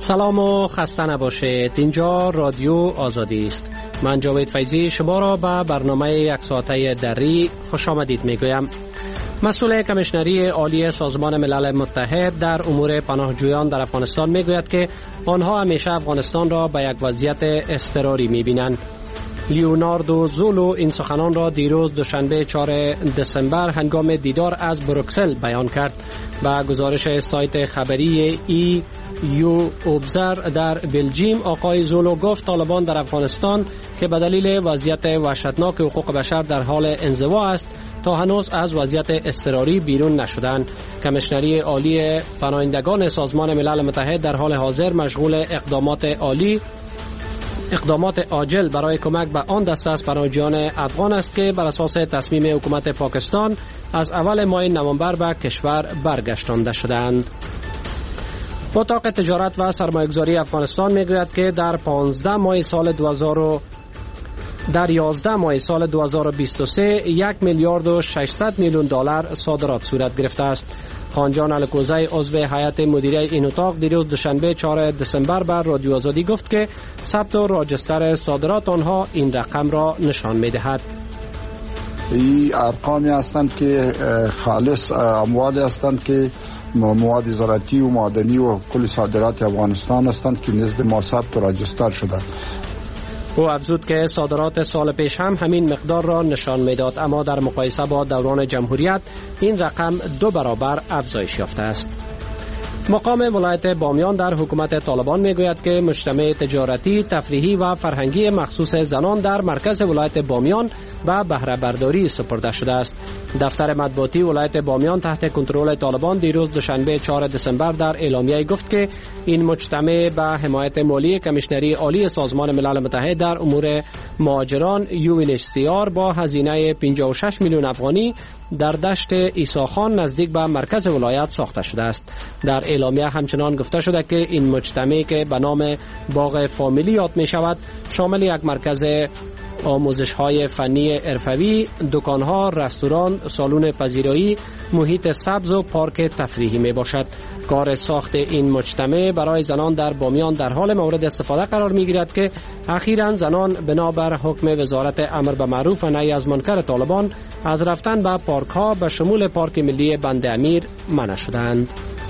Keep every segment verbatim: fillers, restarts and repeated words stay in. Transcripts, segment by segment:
سلام و خسته نباشید. اینجا رادیو آزادی است. من جاوید فیضی شما را به برنامه یک ساعته دری خوش آمدید میگویم. مسئول کمیشنری عالی سازمان ملل متحد در امور پناهجویان در افغانستان میگوید که آنها همیشه افغانستان را به یک وضعیت اضطراری میبینند. لیوناردو زولو این سخنان را دیروز دوشنبه چهارم دسامبر هنگام دیدار از بروکسل بیان کرد. با گزارش سایت خبری ای یو اوبزر در بلژیم، آقای زولو گفت طالبان در افغانستان که به دلیل وضعیت وحشتناک حقوق بشر در حال انزوا است تا هنوز از وضعیت اضطراری بیرون نشدند. کمیشنری عالی پناهندگان سازمان ملل متحد در حال حاضر مشغول اقدامات عالی اقدامات عاجل برای کمک به آن دسته از پناهجویان افغان است که بر اساس تصمیم حکومت پاکستان از اول ماه نوامبر به کشور برگشتانده شدند. اتاق تجارت و سرمایه‌گذاری افغانستان میگوید که در پانزده ماه سال دو هزار در یازده ماه سال دو هزار و بیست و سه یک میلیارد و ششصد میلیون دلار صادرات صورت گرفته است. خانجان الکوزی عضو هیئت مدیره این اتاق دیروز دوشنبه چهارم دسامبر بر رادیو آزادی گفت که ثبت و راجستر صادرات آنها این رقم را نشان می‌دهد. این ارقامی هستند که خالص اموالی هستند که مواد زراعتی و معدنی و کل صادرات افغانستان هستند که نزد ما ثبت و راجستر شده. او افزود که صادرات سال پیش هم همین مقدار را نشان میداد، اما در مقایسه با دوران جمهوریت این رقم دو برابر افزایش یافته است. مقام ولایت بامیان در حکومت طالبان میگوید که مجتمع تجارتی، تفریحی و فرهنگی مخصوص زنان در مرکز ولایت بامیان به بهره برداری سپرده شده است. دفتر مطبوعاتی ولایت بامیان تحت کنترل طالبان دیروز دوشنبه چهارم دسامبر در اعلامیه گفت که این مجتمع به حمایت مالی کمیشنری عالی سازمان ملل متحد در امور مهاجران یو ان اچ سی آر با هزینه پنجاه و شش میلیون افغانی در دشت عیساخان نزدیک به مرکز ولایت ساخته شده است. در اعلامیه همچنان گفته شده که این مجتمع که به نام باغ فامیلی یاد می شود شامل یک مرکز آموزش های فنی حرفه‌ای، دکان ها، رستوران، سالن پذیرایی، محیط سبز و پارک تفریحی می باشد. کار ساخت این مجتمع برای زنان در بامیان در حال مورد استفاده قرار می گیرد که اخیراً زنان بنابر حکم وزارت امر به معروف و نهی از منکر طالبان از رفتن به پارک ها به شمول پارک ملی بند امیر منع شدند.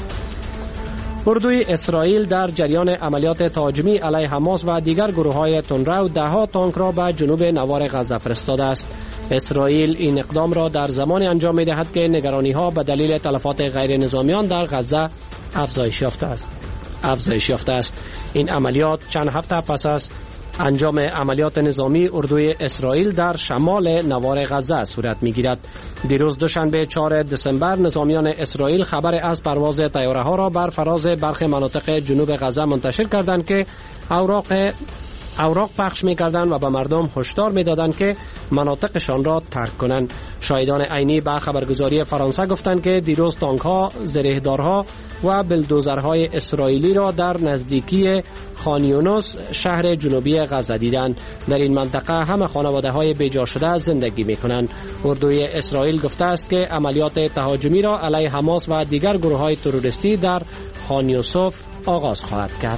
اردوی اسرائیل در جریان عملیات تهاجمی علیه حماس و دیگر گروه‌های تندرو ده‌ها تانک را به جنوب نوار غزه فرستاده است. اسرائیل این اقدام را در زمانی انجام می‌دهد که نگرانی‌ها به دلیل تلفات غیر نظامیان در غزه افزایش یافته است. افزایش یافته است. این عملیات چند هفته پس از انجام عملیات نظامی اردوی اسرائیل در شمال نوار غزه صورت می‌گیرد. دیروز دوشنبه چهارم دسامبر نظامیان اسرائیل خبر از پرواز طیاره‌ها را بر فراز برخی مناطق جنوب غزه منتشر کردند که اوراق اوراق پخش می‌کردند و به مردم هشدار می‌دادند که مناطقشان را ترک کنند. شاهدان عینی به خبرگزاری فرانسه گفتند که دیروز تانک‌ها، زرهدارها و بلدوزرهای اسرائیلی را در نزدیکی خان یونس شهر جنوبی غزه دیدند. در این منطقه همه خانواده‌های بیجا شده زندگی می‌کنند. اردوی اسرائیل گفته است که عملیات تهاجمی را علیه حماس و دیگر گروه‌های تروریستی در خان یوسف آغاز خواهد کرد.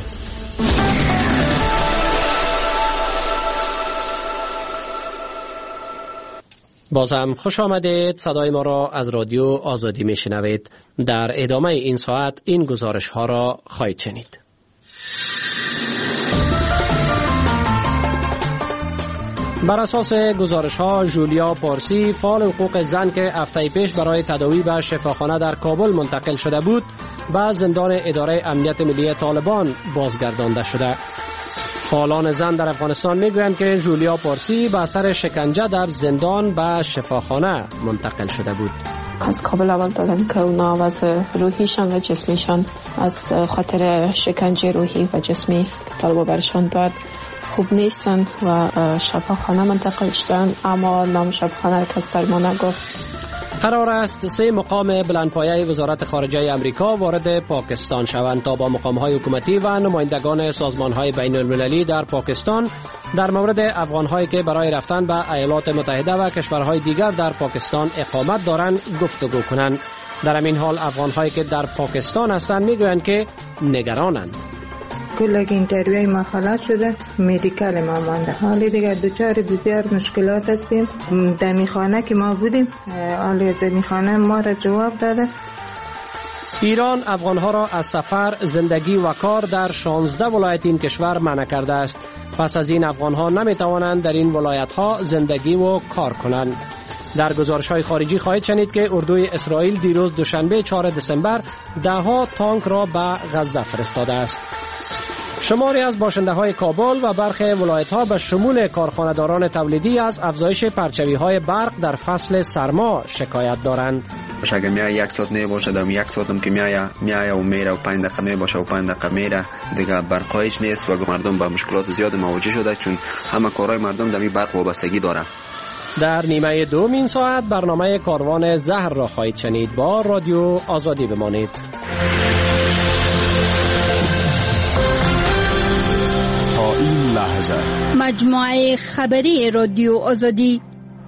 باز هم خوش آمدید. صدای ما را از رادیو آزادی میشنوید. در ادامه این ساعت این گزارش ها را خواهید شنید. بر اساس گزارش ها، جولیا پارسی، فعال حقوق زن که هفته پیش برای تداوی به شفاخانه در کابل منتقل شده بود، به زندان اداره امنیت ملی طالبان بازگردانده شده. فعالان زن در افغانستان میگویند که جولیا پارسی به اثر شکنجه در زندان به شفاخانه منتقل شده بود. از کابل اول دادن که اونا وضع روحیشان و جسمیشان از خاطر شکنجه روحی و جسمی طالبا برشان داد خوب نیستن و شفاخانه منتقل شدن، اما نام شفاخانه کس بر ما نگفت. قرار است سه مقام بلندپایه وزارت خارجه امریکا وارد پاکستان شوند تا با مقام‌های حکومتی و نمایندگان سازمان‌های بین‌المللی در پاکستان در مورد افغان‌هایی که برای رفتن به ایالات متحده و کشورهای دیگر در پاکستان اقامت دارند گفتگو کنند. در همین حال افغان‌هایی که در پاکستان هستند می‌گویند که نگرانند. کل اینترویوی ما خلاص شده، مدیکال ما مانده. حالی دیگه دوچار بسیار مشکلات هستیم. دمیخانه که ما بودیم، حالی دمیخانه ما را جواب داده. ایران افغانها را از سفر، زندگی و کار در شانزده ولایت این کشور منع کرده است. پس از این افغانها نمی توانند در این ولایت‌ها زندگی و کار کنند. در گزارش‌های خارجی خواهید شنید که اردوی اسرائیل دیروز دوشنبه چهارم دسامبر ده‌ها تانک را به غزه فرستاده است. شماری از باشنده‌های کابل و برخی ولایت‌ها به شمول کارخانه‌داران تولیدی از افزایش پرچوی‌های برق در فصل سرما شکایت دارند. اگه میای یک ساعت نه باشه دم یک ساعتم که میای میای و میره و پنج دقیقه می باشه و پنج دقیقه میره دیگه برقایش نیست و مردم با مشکلات زیاد مواجه شده چون همه کارهای مردم دمی برق وابستگی داره. در نیمه دوم این ساعت برنامه کاروان زهر را خواهید شنید. با رادیو آزادی بمانید. تا این لحظه مجموعه خبری رادیو آزادی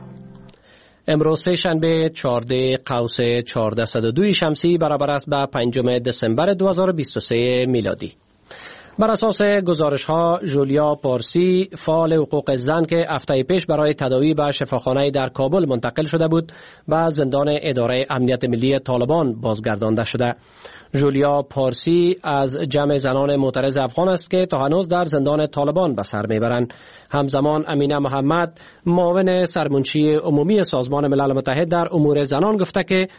امروز سه شنبه چهارده قوس چهارصد و دو شمسی برابر است به پنجم دسامبر دو هزار و بیست و سه میلادی. بر اساس گزارش ها جولیا پارسی، فعال حقوق زن که هفته پیش برای تداوی به شفاخانه در کابل منتقل شده بود، به زندان اداره امنیت ملی طالبان بازگردانده شده. جولیا پارسی از جمع زنان معترض افغان است که تا هنوز در زندان طالبان به سر میبرند. همزمان امینه محمد، معاون سرمنشی عمومی سازمان ملل متحد در امور زنان، گفته که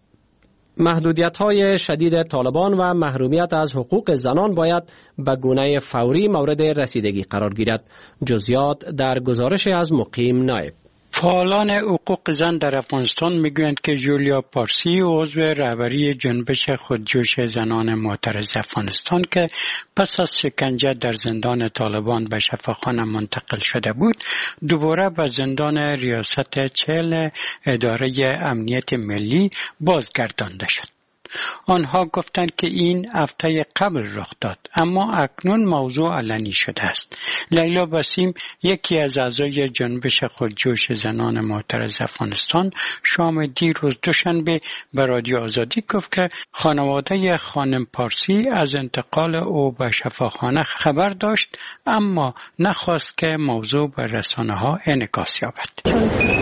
محدودیت‌های شدید طالبان و محرومیت از حقوق زنان باید به گونه فوری مورد رسیدگی قرار گیرد. جزئیات در گزارش از مقیم نایب. فعالان حقوق زن در افغانستان میگویند که جولیا پارسی عضو رهبری جنبش خودجوش زنان معترض افغانستان که پس از شکنجه در زندان طالبان به شفاخانه منتقل شده بود، دوباره به زندان ریاست چهل اداره امنیت ملی بازگردانده شد. آنها گفتند که این هفته قبل رخ داد، اما اکنون موضوع علنی شده است. لیلا بسیم، یکی از اعضای جنبش خودجوش زنان معترض افغانستان، شام دیروز دوشنبه به رادیو آزادی گفت که خانواده خانم پارسی از انتقال او به شفاخانه خبر داشت، اما نخواست که موضوع به رسانه ها انعکاس یابد.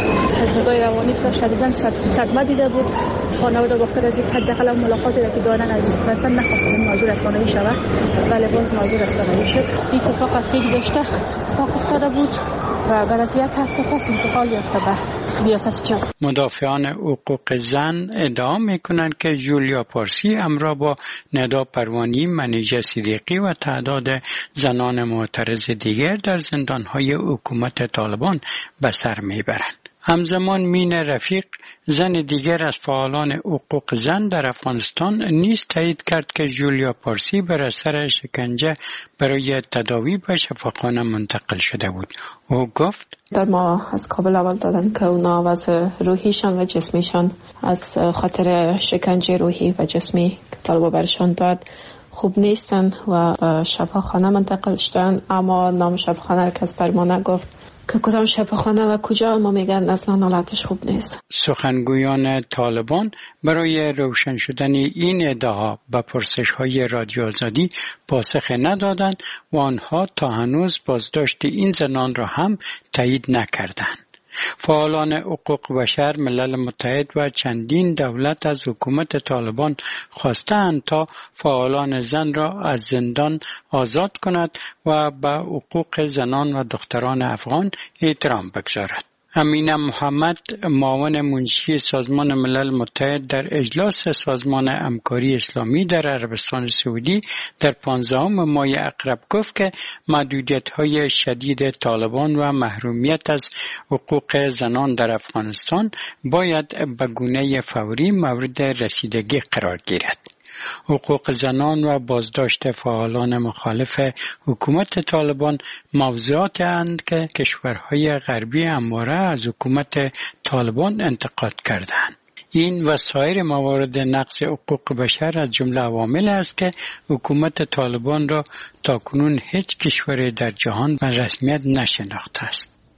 تجربه روانی بسیار شدیداً صدمه دیده بود. خانواده بخاطر از اینکه حداقل ملاقاتی را که دارن از استفاده نخواست موضوع رسانه‌ای شود، ولی باز موضوع رسانه‌ای شد. این اتفاق از که گذشته اتفاق افتاده بود و بعد از یک هفته پس انتقال یافته به ریاست چهل. مدافعان حقوق زن ادعا میکنند که جولیا پارسی همراه با ندا پروانی، منیژه صدیقی و تعداد زنان معترض دیگر در زندان‌های حکومت طالبان به سر میبرند. همزمان مین رفیق، زن دیگر از فعالان حقوق زن در افغانستان، نیز تایید کرد که جولیا پارسی بر اثر شکنجه برای تداوی به شفاخانه منتقل شده بود. او گفت: در ما از کابل اول دادن که اونا وضع روحیشان و جسمیشان از خاطر شکنجه روحی و جسمی که طالبا برشان داد خوب نیستن و شفاخانه منتقل شدن، اما نام شفاخانه را کس بر ما نگفت که کدام شفاخانه و کجا، ما میگن اصلا حالتش خوب نیست. سخنگویان طالبان برای روشن شدن این ادعا به پرسش‌های رادیو آزادی پاسخ ندادند و آنها تا هنوز بازداشت این زنان را هم تایید نکردند. فعالان حقوق بشر، ملل متحد و چندین دولت از حکومت طالبان خواستند تا فعالان زن را از زندان آزاد کند و به حقوق زنان و دختران افغان احترام بگذارد. امینه محمد، معاون منشی سازمان ملل متحد در اجلاس سازمان همکاری اسلامی در عربستان سعودی در پانزدهم ماه اقرب گفت که محدودیت‌های شدید طالبان و محرومیت از حقوق زنان در افغانستان باید به گونه فوری مورد رسیدگی قرار گیرد. حقوق زنان و بازداشت فعالان مخالف حکومت طالبان موضوعاتی هستند که کشورهای غربی همواره از حکومت طالبان انتقاد کردند. این و سایر موارد نقض حقوق بشر از جمله عوامل است که حکومت طالبان را تاکنون هیچ کشور در جهان به رسمیت نشناخته است.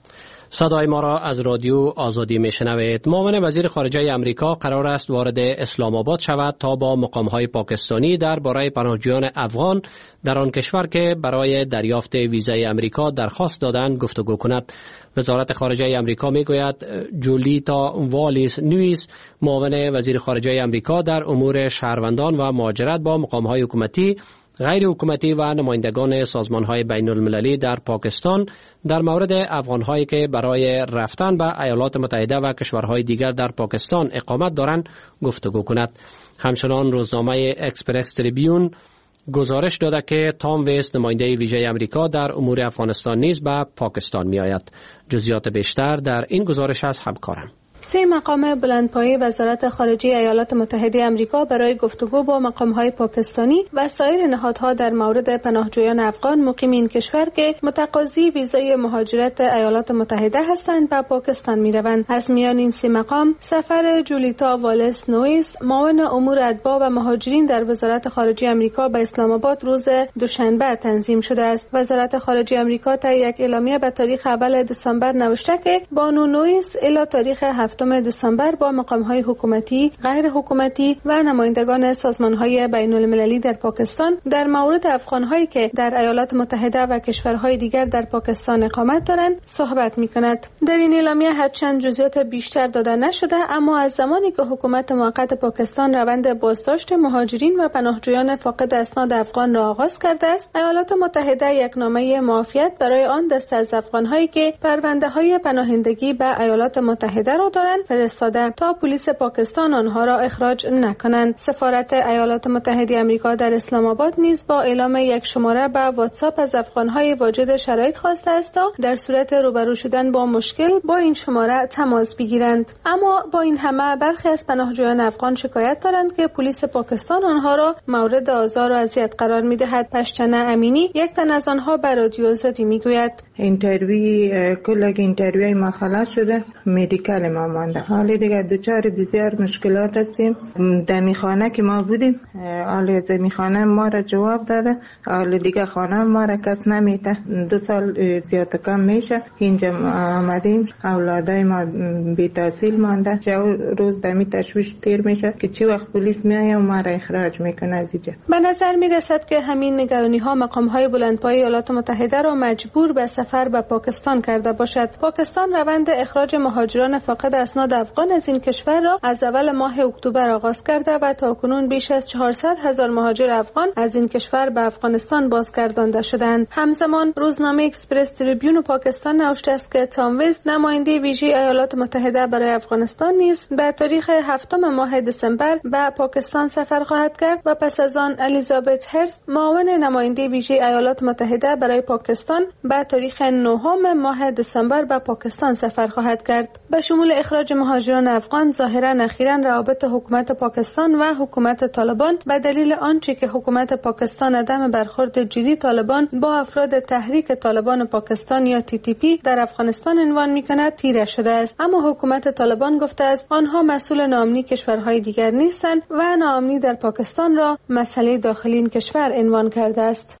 صدای ما را از رادیو آزادی میشنوید. معاون وزیر خارجه امریکا قرار است وارد اسلام آباد شود تا با مقام‌های پاکستانی درباره پناهجویان افغان در آن کشور که برای دریافت ویزای امریکا درخواست دادند گفتگو کند. وزارت خارجه امریکا میگوید جولیتا والیس نویس، معاون وزیر خارجه امریکا در امور شهروندان و مهاجرت، با مقام‌های حکومتی، غیر حکومتی و نمایندگان سازمان‌های بین المللی در پاکستان در مورد افغان‌هایی که برای رفتن به ایالات متحده و کشورهای دیگر در پاکستان اقامت دارند گفتگو کند. همچنان روزنامه اکسپرس تریبیون گزارش داده که تام ویست، نماینده ویژه امریکا در امور افغانستان، نیز به پاکستان می‌آید. جزئیات بیشتر در این گزارش از همکارم. سه مقام بلندپایه وزارت خارجه ایالات متحده آمریکا برای گفتگو با مقام‌های پاکستانی و سایر نهادها در مورد پناهجویان افغان مقیم این کشور که متقاضی ویزای مهاجرت ایالات متحده هستند به پاکستان می‌روند. از میان این سه مقام سفر جولیتا والیس نویس، معاون امور اتباع و مهاجرین در وزارت خارجه آمریکا به اسلام آباد روز دوشنبه تنظیم شده است. وزارت خارجه آمریکا تا یک اعلامیه به تاریخ اول دسامبر نوشته که بانو نویس الی تاریخ هفتم دسامبر با مقام‌های حکومتی، غیر حکومتی و نمایندگان سازمان‌های بین‌المللی در پاکستان در مورد افغان‌هایی که در ایالات متحده و کشورهای دیگر در پاکستان اقامت دارند صحبت می‌کند. در این اعلامیه هرچند جزئیات بیشتر داده نشده، اما از زمانی که حکومت موقت پاکستان روند بازداشت مهاجرین و پناهجویان فاقد اسناد افغان را آغاز کرده است، ایالات متحده یک نامه معافیت برای آن دسته از افغان‌هایی که پرونده‌های پناهندگی به ایالات متحده را دارند فرستاده تا پلیس پاکستان آنها را اخراج نکنند. سفارت ایالات متحده آمریکا در اسلام آباد نیز با اعلام یک شماره به واتساپ از افغان‌های واجد شرایط خواسته است تا در صورت روبرو شدن با مشکل با این شماره تماس بگیرند. اما با این همه برخی از پناهجویان افغان شکایت دارند که پلیس پاکستان آنها را مورد آزار و اذیت قرار می‌دهد. پشتنه امینی، یک تن از آنها به رادیو آزادی میگوید اینترویو کل اینترویوی ما خلاص شده، مدیکال ما مانده. حالی دیگه دوچار بسیار مشکلات هستیم. دمی خانه که ما بودیم، حالی زمی خانه ما را جواب داده، حالی دیگه خانه ما را کس نمیته. دو سال زیاد کم میشه اینجا آمدیم، اولادای ما بی تحصیل مانده. چه روز دمی تشویش تیر میشه که چی وقت پلیس میایه و ما را اخراج میکنه از اینجا. به نظر میرسد که همین نگرانی ها مقام های بلندپایه ایالات متحده را مجبور به سفر به پاکستان کرده باشد. پاکستان روند اخراج مهاجران فاقد اسناد افغان از این کشور را از اول ماه اکتبر آغاز کرده و تاکنون بیش از چهارصد هزار مهاجر افغان از این کشور به افغانستان بازگردانده شدند. همزمان روزنامه اکسپرس تریبیون پاکستان نوشته است که تام ویست، نماینده ویژه ایالات متحده برای افغانستان، نیز به تاریخ هفتم ماه دسامبر به پاکستان سفر خواهد کرد و پس از آن الیزابت هرست، معاون نماینده ویژه ایالات متحده برای پاکستان، به تاریخ نهم ماه دسامبر به پاکستان سفر خواهد کرد. به شمول اخراج مهاجران افغان، ظاهرا اخیراً روابط حکومت پاکستان و حکومت طالبان به دلیل آنچه که حکومت پاکستان عدم برخورد جدی طالبان با افراد تحریک طالبان پاکستان یا تی تی پی در افغانستان عنوان می‌کند تیره شده است. اما حکومت طالبان گفته است آنها مسئول ناامنی کشورهای دیگر نیستند و ناامنی در پاکستان را مسئله داخلی این کشور عنوان کرده است.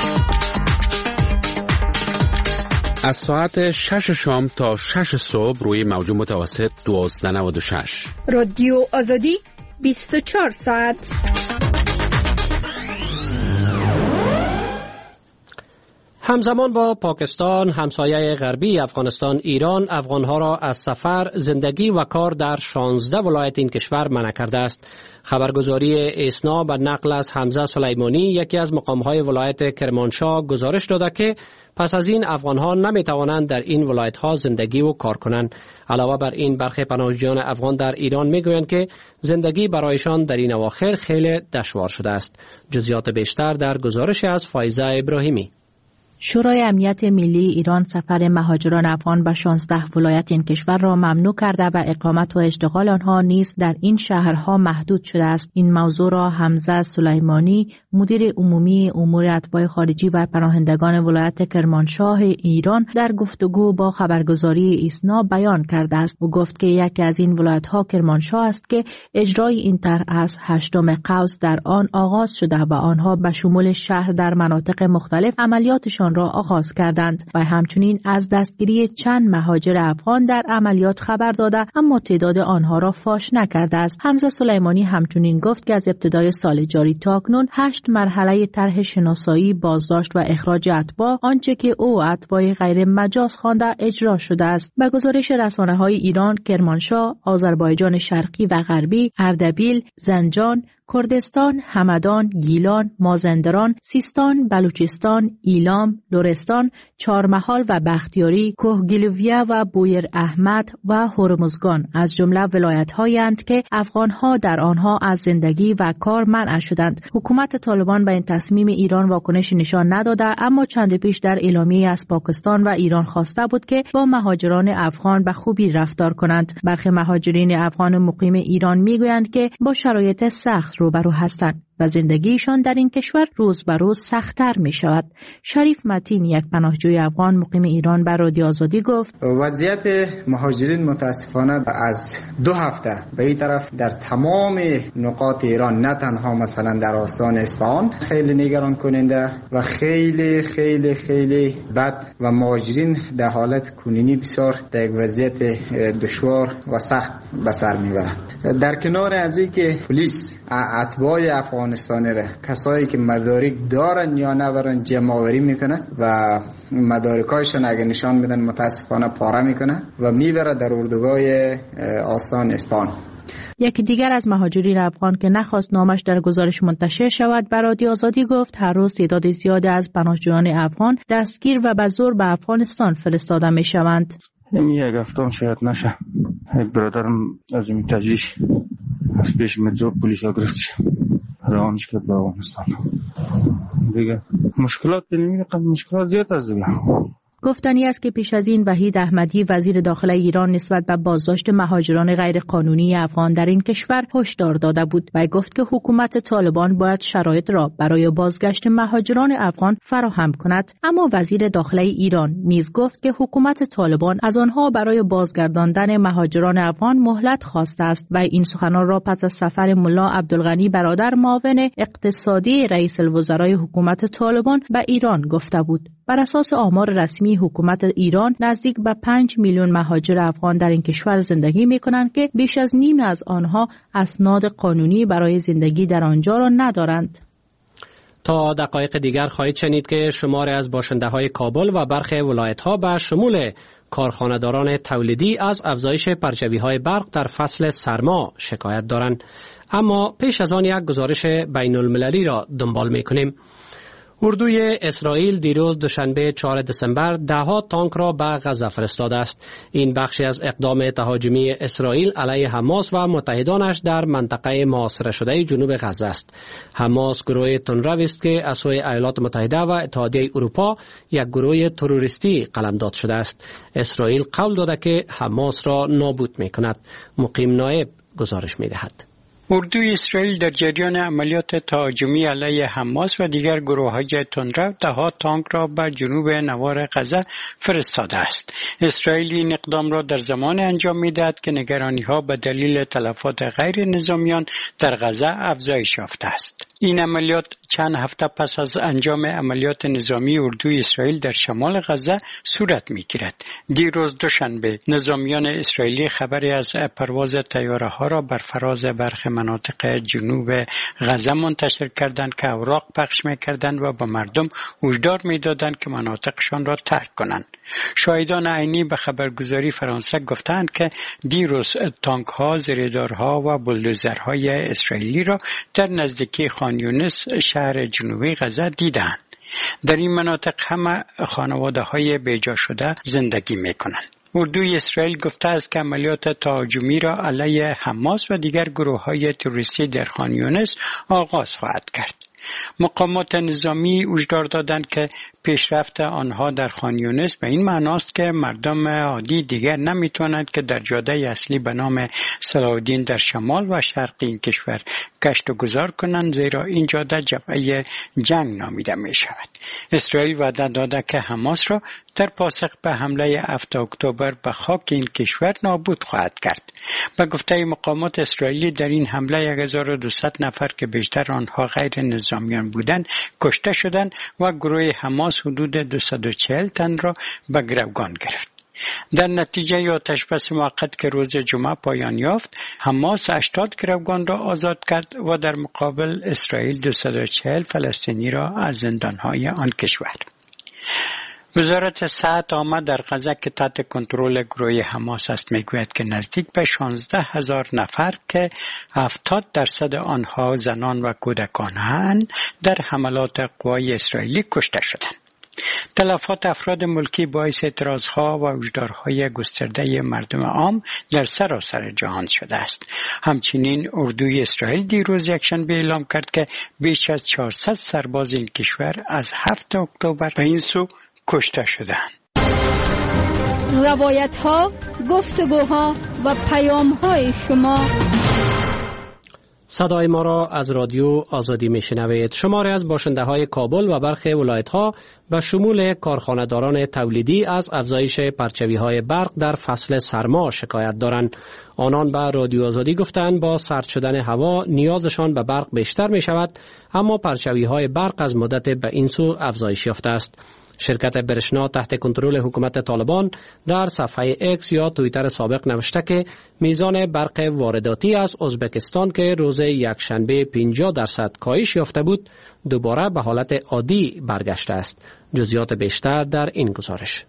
از ساعت شش شام تا شش صبح روی موج متوسط دوازده نود و شش. رادیو آزادی بیست و چهار ساعت. همزمان با پاکستان، همسایه غربی افغانستان، ایران افغانها را از سفر، زندگی و کار در شانزده ولایت این کشور منع کرده است. خبرگزاری ایسنا به نقل از حمزه سلیمانی، یکی از مقامهای ولایت کرمانشاه، گزارش داده که پس از این افغانها نمی توانند در این ولایت‌ها زندگی و کار کنند. علاوه بر این، برخی پناهجویان افغان در ایران میگویند که زندگی برایشان در این اواخر خیلی دشوار شده است. جزئیات بیشتر در گزارش از فایزه ابراهیمی. شورای امنیت ملی ایران سفر مهاجران افغان به شانزده ولایت این کشور را ممنوع کرده و اقامت و اشتغال آنها نیز در این شهرها محدود شده است. این موضوع را حمزه سلیمانی، مدیر عمومی امور اتباع خارجی و پناهندگان ولایت کرمانشاه ایران، در گفتگو با خبرگزاری ایسنا بیان کرده است. او گفت که یکی از این ولایت‌ها کرمانشاه است که اجرای این طرح از هشتم قوس در آن آغاز شده و آنها به شمول شهر در مناطق مختلف عملیاتشان آن را آغاز کردند و همچنین از دستگیری چند مهاجر افغان در عملیات خبر داده اما تعداد آنها را فاش نکرده است. حمزه سلیمانی همچنین گفت که از ابتدای سال جاری تا اکنون هشت مرحله طرح شناسایی، بازداشت و اخراج اتباع، آنچه که او اتباع غیر مجاز خوانده، اجرا شده است. به گزارش رسانه‌های ایران، کرمانشاه، آذربایجان شرقی و غربی، اردبیل، زنجان، کردستان، همدان، گیلان، مازندران، سیستان، بلوچستان، ایلام، لرستان، چهارمحال و بختیاری، کوهگیلویه و بویر احمد و هرمزگان از جمله ولایت‌هایی اند که افغان‌ها در آنها از زندگی و کار منع شدند. حکومت طالبان به این تصمیم ایران واکنش نشان نداده، اما چند پیش در اعلامیه از پاکستان و ایران خواسته بود که با مهاجران افغان به خوبی رفتار کنند. برخی مهاجرین افغان مقیم ایران میگویند که با شرایط سخت روبرو هستند و زندگیشان در این کشور روز به روز سخت‌تر می شود. شریف متین، یک پناهجوی افغان مقیم ایران، بر رادیو آزادی گفت وضعیت مهاجرین متاسفانه از دو هفته به این طرف در تمام نقاط ایران، نه تنها مثلا در آستان اصفهان، خیلی نگران کننده و خیلی خیلی خیلی بد و مهاجرین در حالت کنونی بسیار در یک وضعیت دشوار و سخت به سر میبرند. در کنار از این که پلیس اتباع افغان افغانستانی را، کسایی که مدارک دارن یا ندارن، جمع آوری میکنه و مدارکایشون اگه نشان میدن متاسفانه پاره میکنه و میبره در اردوگاه آستان اصفهان. یکی دیگر از مهاجرین افغان که نخواست نامش در گزارش منتشر شود بر رادیو آزادی گفت هر روز تعداد زیادی از پناهجویان افغان دستگیر و به زور به افغانستان فرستاده میشوند. این یک هفتم شاید نشه. یک برادرم از این تجریش از پیش مترو پلیس ها گرفتش روانش کرد به افغانستان. دیگه مشکلات نمیگه، مشکلات زیاد است دیگه. گفتنی است که پیش از این وحید احمدی وزیر داخله ایران نسبت به بازداشت مهاجران غیرقانونی افغان در این کشور هشدار داده بود و گفت که حکومت طالبان باید شرایط را برای بازگشت مهاجران افغان فراهم کند. اما وزیر داخله ایران نیز گفت که حکومت طالبان از آنها برای بازگرداندن مهاجران افغان مهلت خواسته است و این سخنان را پس از سفر ملا عبدالغنی برادر معاون اقتصادی رئیس الوزرای حکومت طالبان به ایران گفته بود. بر اساس آمار رسمی حکومت ایران نزدیک به پنج میلیون مهاجر افغان در این کشور زندگی می‌کنند که بیش از نیم از آنها اسناد قانونی برای زندگی در آنجا را ندارند. تا دقایق دیگر خواهید شنید که شماری از باشنده‌های کابل و برخی ولایت‌ها به شمول کارخانه‌داران تولیدی از افزایش پرچوی‌های برق در فصل سرما شکایت دارند. اما پیش از آن یک گزارش بین‌المللی را دنبال می‌کنیم. اردوی اسرائیل دیروز دوشنبه چهارم دسامبر دهها تانک را به غزه فرستاده است. این بخشی از اقدام تهاجمی اسرائیل علیه حماس و متحدانش در منطقه محاصره شده جنوب غزه است. حماس گروه تندرو است که از سوی ایالات متحده و اتحادیه اروپا یک گروه تروریستی قلمداد شده است. اسرائیل قول داده که حماس را نابود می‌کند. مقیم نایب گزارش می‌دهد. اردوی اسرائیل در جریان عملیات تهاجمی علیه حماس و دیگر گروه‌های تندرو ده‌ها تانک را به جنوب نوار غزه فرستاده است. اسرائیل این اقدام را در زمان انجام می‌دهد که نگرانی‌ها به دلیل تلفات غیر نظامیان در غزه افزایش یافته است. این عملیات چند هفته پس از انجام عملیات نظامی اردوی اسرائیل در شمال غزه صورت می‌گیرد. دیروز دوشنبه نظامیان اسرائیلی خبری از پرواز طیاره‌ها را بر فراز برخی مناطق جنوب غزه منتشر کردند که اوراق پخش می‌کردند و به مردم هشدار می‌دادند که مناطقشان را ترک کنند. شاهدان عینی به خبرگزاری فرانسه گفتند که دیروز تانک‌ها، زیردارها و بولدوزرهای اسرائیلی را در نزدیکی خان یونس شهر جنوبی غزه دیدند. در این مناطق همه خانواده‌های بیجا شده زندگی می‌کنند. اردوی اسرائیل گفته است که عملیات تهاجمی را علیه حماس و دیگر گروه‌های تروریستی در خان یونس آغاز خواهد کرد. مقامات نظامی هشدار دادند که پیشرفت آنها در خان یونس به این معناست که مردم عادی دیگر نمیتوانند که در جاده اصلی به نام صلاح‌الدین در شمال و شرق این کشور گشت و گذار کنند، زیرا این جاده جبهه جنگ نامیده می شود. اسرائیل وعده داده که حماس را در پاسخ به حمله هفتم اکتبر به خاک این کشور نابود خواهد کرد. به گفته مقامات اسرائیلی در این حمله یک هزار و دویست نفر که بیشتر آنها غیر نظامی نظامیان بودند کشته شدند و گروه حماس حدود دویست و چهل تن را به گروگان گرفت. در نتیجه آتش بس موقت که روز جمعه پایان یافت، حماس هشتاد گروگان را آزاد کرد و در مقابل اسرائیل دویست و چهل فلسطینی را از زندانهای آن کشور. وزارت صحت آمد در غزه که تحت کنترل گروه حماس است میگوید که نزدیک به شانزده هزار نفر که هفتاد درصد آنها زنان و کودکانند در حملات قوای اسرائیلی کشته شدند. تلفات افراد ملکی باعث اعتراضها و هشدارهای گسترده مردم عام در سراسر جهان شده است. همچنین اردوی اسرائیل دیروز یکشنبه اعلام کرد که بیش از چهارصد سرباز این کشور از هفتم اکتبر به این سو کشته شدند. روایت ها، گفتگوها و پیام های شما. صدای ما را از رادیو آزادی میشنوید. شماری از باشنده های کابل و برخی ولایت ها به شمول کارخانه‌داران تولیدی از افزایش پرچوی های برق در فصل سرما شکایت دارند. آنان به رادیو آزادی گفتند با سرد شدن هوا نیازشان به برق بیشتر می شود، اما پرچوی های برق از مدت به این سو افزایش یافته است. شرکت برشنا تحت کنترل حکومت طالبان در صفحه اکس یا توییتر سابق نوشته که میزان برق وارداتی از ازبکستان که روز یکشنبه پنجاه درصد کاهش یافته بود دوباره به حالت عادی برگشته است. جزئیات بیشتر در این گزارش.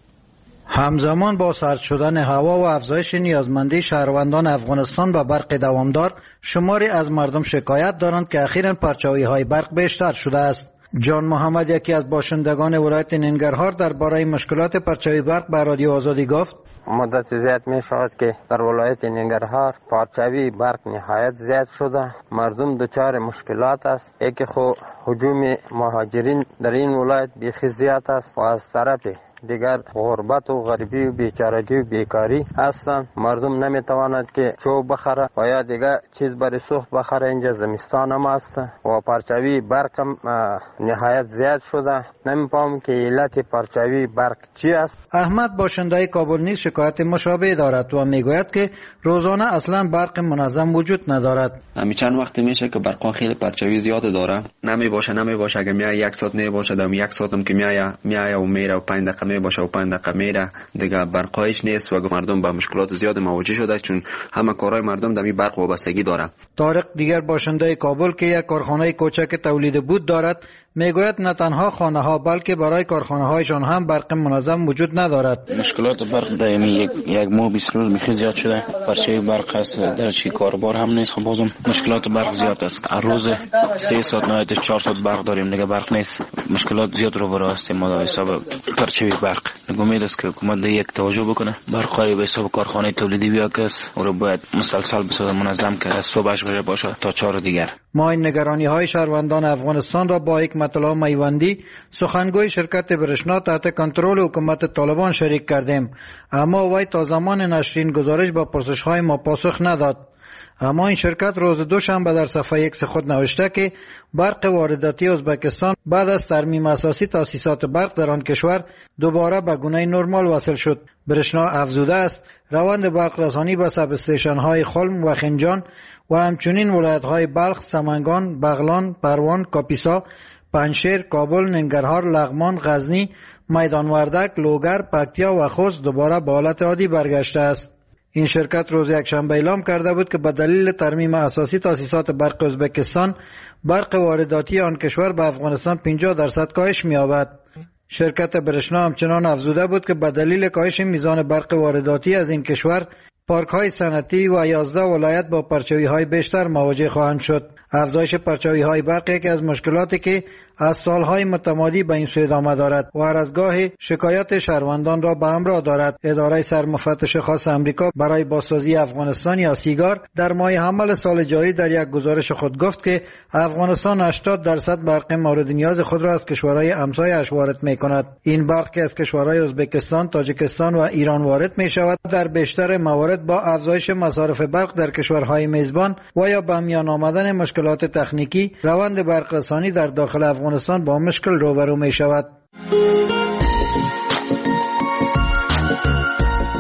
همزمان با سرد شدن هوا و افزایش نیازمندی شهروندان افغانستان به برق دوامدار، شماری از مردم شکایت دارند که اخیراً پرچوی های برق بیشتر شده است. جان محمد، یکی از باشندگان ولایت ننگرهار، درباره مشکلات پرچوی برق به رادیو آزادی گفت: مدت زیاد می شود که در ولایت ننگرهار پرچوی برق نهایت زیاد شده، مردم دچار مشکلات است. یکی خو هجوم مهاجرین در این ولایت بیخی زیاد است و از طرف دیگر غربت و غریبی و بیچارگی و بیکاری هستند. مردم نمیتواند که چوب بخره و یا دیگر چیز برای سوخت بخره. اینجا زمستان هم است و پرچوی برق هم نهایت زیاد شده. نمیفهمم که علت پرچوی برق چی است. احمد باشنده کابل نیز شکایت مشابه دارد و میگوید که روزانه اصلا برق منظم وجود ندارد. همین چند وقت میشه که برق خیلی پرچوی زیاد داره، نمی باشه نمی باشه اگه میای یک ساعت نمی باشه دم یک ساعت هم که میای میای و میره و پنج دقیقه می باشه و پنج دقیقه میره دیگه برقایش نیست و مردم با مشکلات زیاد مواجه شده چون همه کارهای مردم دمی برق وابستگی داره. طارق دیگر باشنده کابل که یک کارخانه کوچک تولید بود دارد میگوید نه تنها خانه ها بلکه برای کارخانه هایشان هم برق منظم وجود ندارد. مشکلات برق دائمی یک یک ماه بیست روز میخی زیاد شده. پرچه برق است در چی کاربار هم نیست. خب بازم مشکلات برق زیاد است. هر روز سه ساعت نهایت چهار ساعت برق داریم دیگه برق نیست. مشکلات زیاد رو برای هستیم ما در حساب پرچه برق. امید است که حکومت یک توجه بکنه. برقای به حساب کارخانه تولیدی بیا کس او رو باید مسلسل بسازه منظم که از صبحش بشه باشه تا چهار دیگر. ما این نگرانی های شهروندان افغانستان را با یک مطلب میوندی سخنگوی شرکت برشنا تحت کنترل حکومت طالبان شریک کردیم، اما وی تا زمان نشرین گزارش با پرسش های ما پاسخ نداد. اما این شرکت روز دوشنبه در صفحه ایکس خود نوشته که برق وارداتی ازبکستان بعد از ترمیم اساسی تاسیسات برق در آن کشور دوباره به گونه نرمال وصل شد. برشنا افزوده است روند برق رسانی به سب استیشن های خلم و خنجان و همچنین ولایت های بلخ، سمنگان، بغلان، پروان، کاپیسا، پنجشیر، کابل، ننگرهار، لغمان، غزنی، میدان وردک، لوگر، پکتیا و خوست دوباره به حالت عادی برگشته است. این شرکت روز یکشنبه اعلام کرده بود که به دلیل ترمیم اساسی تاسیسات برق ازبکستان برق وارداتی آن کشور به افغانستان پنجاه درصد کاهش می‌یابد. شرکت برشنا همچنان افزوده بود که به دلیل کاهش میزان برق وارداتی از این کشور پارک های صنعتی و یازده ولایت با پرچوی های بیشتر مواجه خواهند شد. افزایش پرچوی های برق یکی از مشکلاتی که از سالهای متمادی به این سو ادامه دارد و هر از گاه شکایت شهروندان را به همراه دارد. اداره سرمفتش خاص امریکا برای بازسازی افغانستان یا سیگار در ماه حمل سال جاری در یک گزارش خود گفت که افغانستان هشتاد درصد برق مورد نیاز خود را از کشورهای همسایه‌اش وارد می‌کند. این برق که از کشورهای ازبکستان، تاجیکستان و ایران وارد می‌شود در بیشتر موارد با افزایش مصارف برق در کشورهای میزبان و یا به میان آمدن مشکلات تکنیکی روند برق رسانی در داخل افغانستان با مشکل روبرو می‌شود.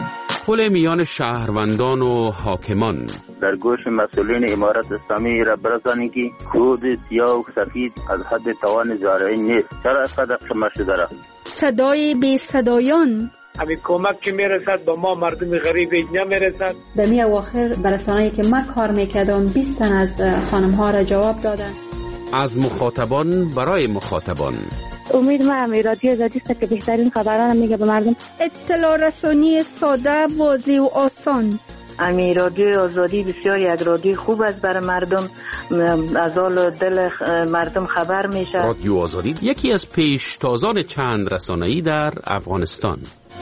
تداخل میان شهروندان و حاکمان. در گوش مسئولین امارت اسلامی را برسانید که کود سیاه و سفید از حد توان زارعی نیست. چرا اینقدر خمار شده را؟ صدای بی صدایان، همین کمک که میرسد با ما مردم غریب نمیرسد. در می اواخر برسانه‌ای که من کار میکردم بیست تن از خانم ها را جواب دادن. از مخاطبان برای مخاطبان. امید ما هم رادیو آزادی است که بهترین خبران میگه به مردم. اطلاع رسانی ساده، واضح و آسان. امی رادیو آزادی بسیار یک رادیو خوب است برای مردم، از حال دل مردم خبر میشه. رادیو آزادی یکی از پیشتازان چند رسانه‌ای در افغانستان.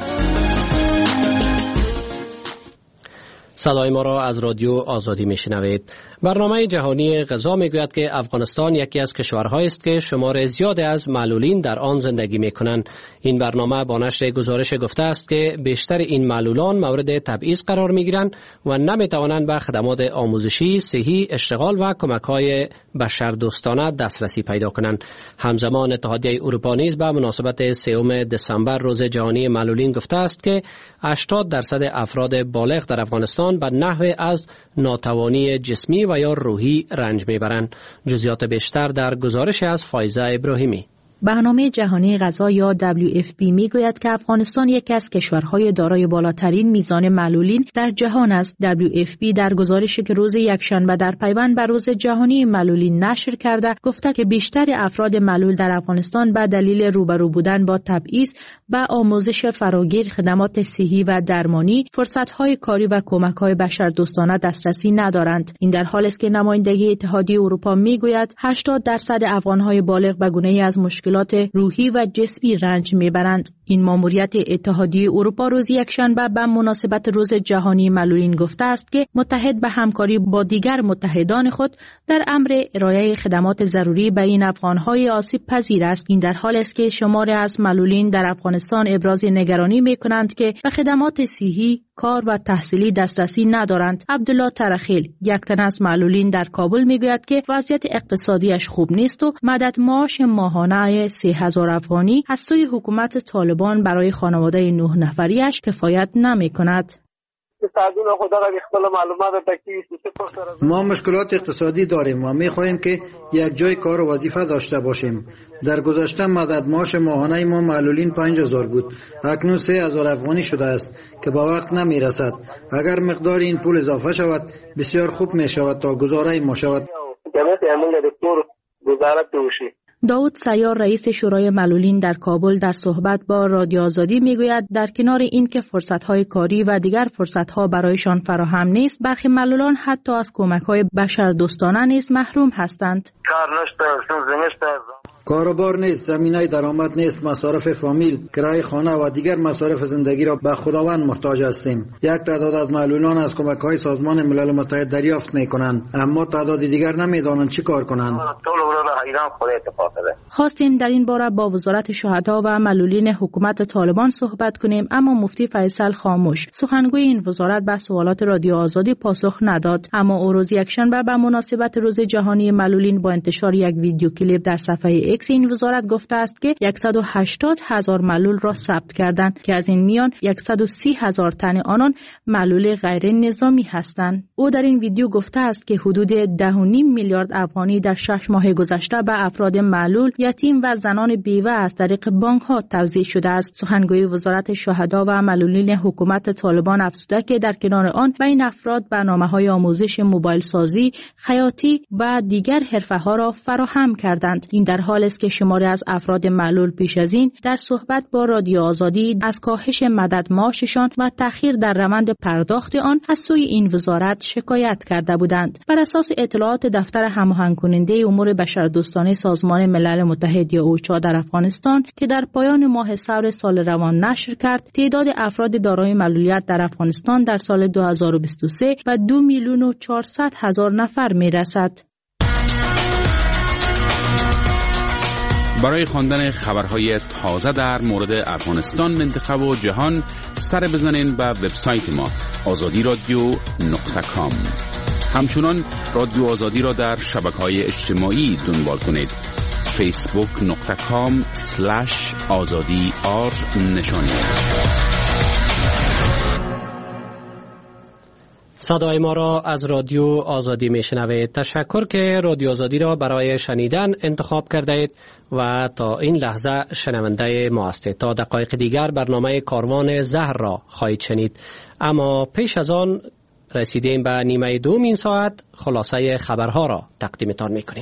صدای ما را از رادیو آزادی میشنوید. برنامه جهانی غذا میگوید که افغانستان یکی از کشورهایی است که شمار زیادی از معلولین در آن زندگی میکنند. این برنامه با نشر گزارش گفته است که بیشتر این معلولان مورد تبعیض قرار میگیرند و نمیتوانند به خدمات آموزشی، صحی، اشتغال و کمک‌های بشردوستانه دسترسی پیدا کنند. همزمان اتحادیه اروپا نیز به مناسبت سوم دسامبر روز جهانی معلولین گفته است که هشتاد درصد افراد بالغ در افغانستان به نحو از ناتوانی جسمی و یا روحی رنج میبرند. جزئیات بیشتر در گزارش از فایزه ابراهیمی. برنامه جهانی غذا یا دبلیو اف پی میگوید که افغانستان یکی از کشورهای دارای بالاترین میزان معلولین در جهان است. دبلیو اف پی در گزارشی که روز یکشنبه در پیوند به روز جهانی معلولین نشر کرده گفته که بیشتر افراد معلول در افغانستان به دلیل روبرو بودن با تبعیض به آموزش فراگیر، خدمات صحی و درمانی، فرصت‌های کاری و کمک‌های بشردوستانه دسترسی ندارند. این در حالی است که نمایندگی اتحادیه اروپا میگوید هشتاد درصد افغان‌های بالغ به گونه‌ای از مشکلات روحی و جسمی رنج میبرند. این ماموریت اتحادیه اروپا روز یکشنبه به مناسبت روز جهانی معلولین گفته است که متحد به همکاری با دیگر متحدان خود در امر ارائه خدمات ضروری به این افغان‌های آسیب پذیر است. این در حالی است که شماری از معلولین در افغانستان ابراز نگرانی میکنند که به خدمات صحی، کار و تحصیلی دسترسی ندارند. عبدالله ترخیل، یک تن از معلولین در کابل میگوید که وضعیت اقتصادیش خوب نیست و مدد معاش ماهانه سه هزار افغانی از سوی حکومت طالبان برای خانواده نه نفریش کفایت نمی کند. ما مشکلات اقتصادی داریم و می خواهیم که یک جای کار و وظیفه داشته باشیم. در گذشته مدد معاش ماهانه ما معلولین پنج هزار بود، اکنون سه هزار افغانی شده است که با وقت نمی رسد. اگر مقدار این پول اضافه شود بسیار خوب می شود تا گزاره ما شود. داود سیار، رئیس شورای معلولین در کابل، در صحبت با رادیو آزادی میگوید در کنار این که فرصت‌های کاری و دیگر فرصت‌ها برایشان فراهم نیست، برخی معلولان حتی از کمک‌های بشردوستانه نیز محروم هستند. کاروبار نیست، زمینه درآمد نیست، مصارف فامیل، کرایه خانه و دیگر مصارف زندگی را به خداوند محتاج هستیم. یک تعداد از معلولان از کمک‌های سازمان ملل متحد دریافت می‌کنند، اما تعداد دیگر نمی‌دانند چی کار کنند. خواستیم در این باره با وزارت شهدا و معلولین حکومت طالبان صحبت کنیم، اما مفتی فیصل خاموش، سخنگوی این وزارت، به سوالات رادیو آزادی پاسخ نداد. اما او روز یکشنبه به مناسبت روز جهانی معلولین با انتشار یک ویدیو کلیپ در صفحه اکس این وزارت گفته است که صد و هشتاد هزار معلول را ثبت کردند که از این میان صد و سی هزار تن آنان معلول غیر نظامی هستند. او در این ویدیو گفته است که حدود ده و نیم میلیارد افغانی در شش ماه گذشته به افراد معلول، یتیم و زنان بیوه از طریق بانک ها توزیع شده است. سخنگوی وزارت شهدا و معلولین حکومت طالبان افزوده که در کنار آن به این افراد برنامه‌های آموزش موبایل سازی، خیاطی و دیگر حرفه‌ها را فراهم کردند. این در حالی است که شماری از افراد معلول پیش از این در صحبت با رادیو آزادی از کاهش مدد معاششان و تأخیر در روند پرداخت آن از سوی این وزارت شکایت کرده بودند. بر اساس اطلاعات دفتر هماهنگ کننده امور بشردوستانه سازمان ملل متحد یا اوچا در افغانستان که در پایان ماه سور سال روان نشر کرد، تعداد افراد دارای معلولیت در افغانستان در سال دو هزار و بیست و سه و دو میلیون و چهارصد هزار نفر میرسد. برای خواندن خبرهای تازه در مورد افغانستان، منطقه و جهان سر بزنین به وبسایت ما آزادی رادیو نقطه کام. همچنان رادیو آزادی را در شبکه‌های اجتماعی دنبال کنید. فیسبوک نقطه کام سلش آزادی آر نشانی. صدای ما را از رادیو آزادی میشنوید. تشکر که رادیو آزادی را برای شنیدن انتخاب کرده اید و تا این لحظه شنونده ما هستید. تا دقایق دیگر برنامه کاروان زهر را خواهید شنید، اما پیش از آن رسیدیم به نیمه دوم این ساعت. خلاصه خبرها را تقدیمتان میکنیم.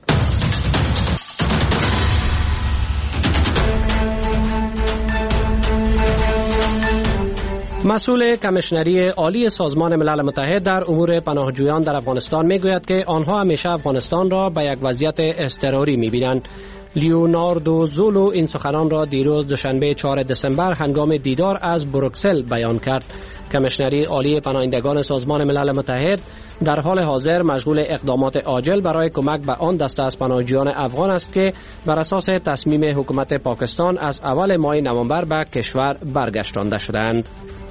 مسئول کمیشنری عالی سازمان ملل متحد در امور پناهجویان در افغانستان میگوید که آنها همیشه افغانستان را به یک وضعیت اضطراری میبینند. لیوناردو زولو این سخنان را دیروز دوشنبه چهارم دسامبر هنگام دیدار از بروکسل بیان کرد. کمیشنری عالی پناهندگان سازمان ملل متحد در حال حاضر مشغول اقدامات عاجل برای کمک به آن دسته از پناهجویان افغان است که بر اساس تصمیم حکومت پاکستان از اول ماه نوامبر به کشور برگشتانده شدند.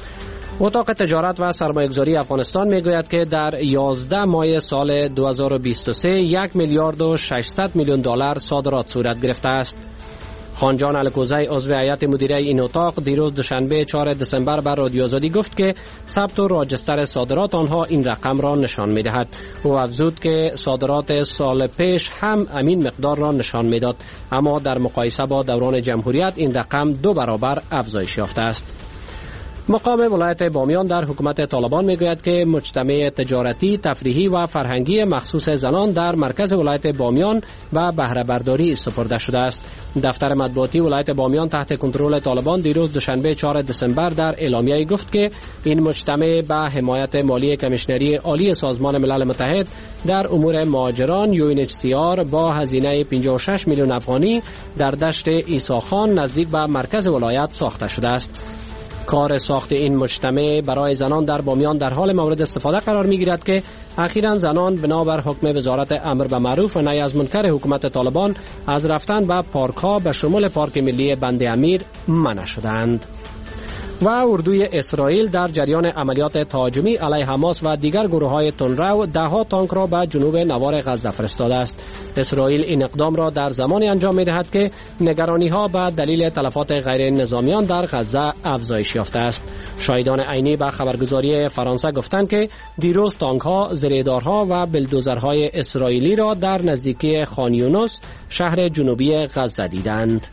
اتاق تجارت و سرمایه‌گذاری افغانستان میگوید که در یازده ماه سال دو هزار و بیست و سه یک میلیارد و ششصد میلیون دلار صادرات صورت گرفته است. خانجان الکوزی عضو هیئت مدیره این اتاق دیروز دوشنبه چهارم دسامبر بر رادیو آزادی گفت که ثبت و راجستر صادرات آنها این رقم را نشان می‌دهد. او افزود که صادرات سال پیش هم همین مقدار را نشان می‌داد، اما در مقایسه با دوران جمهوریت این رقم دو برابر افزایش یافته است. مقام ولایت بامیان در حکومت طالبان میگوید که مجتمع تجارتی، تفریحی و فرهنگی مخصوص زنان در مرکز ولایت بامیان و بهره برداری سپرده شده است. دفتر مطبوعاتی ولایت بامیان تحت کنترل طالبان دیروز دوشنبه چهارم دسامبر در اعلامیه گفت که این مجتمع به حمایت مالی کمیشنری عالی سازمان ملل متحد در امور مهاجران یو ان اچ سی آر با هزینه پنجاه و شش میلیون افغانی در دشت عیسی خان نزدیک به مرکز ولایت ساخته شده است. کار ساخت این مجتمع برای زنان در بامیان در حال مورد استفاده قرار می‌گیرد که اخیراً زنان بنابر حکم وزارت امر به معروف و نهی از منکر حکومت طالبان از رفتن به پارک‌ها به شمول پارک ملی بند امیر منع شدند. و اردوی اسرائیل در جریان عملیات تهاجمی علیه حماس و دیگر گروه‌های تندرو ده‌ها تانک را به جنوب نوار غزه فرستاده است. اسرائیل این اقدام را در زمانی انجام می‌دهد که نگرانی‌ها به دلیل تلفات غیر نظامیان در غزه افزایش یافته است. شاهدان عینی به خبرگزاری فرانسه گفتند که دیروز تانک‌ها، زریدارها و بلدوزرهای اسرائیلی را در نزدیکی خان یونس، شهر جنوبی غزه دیدند.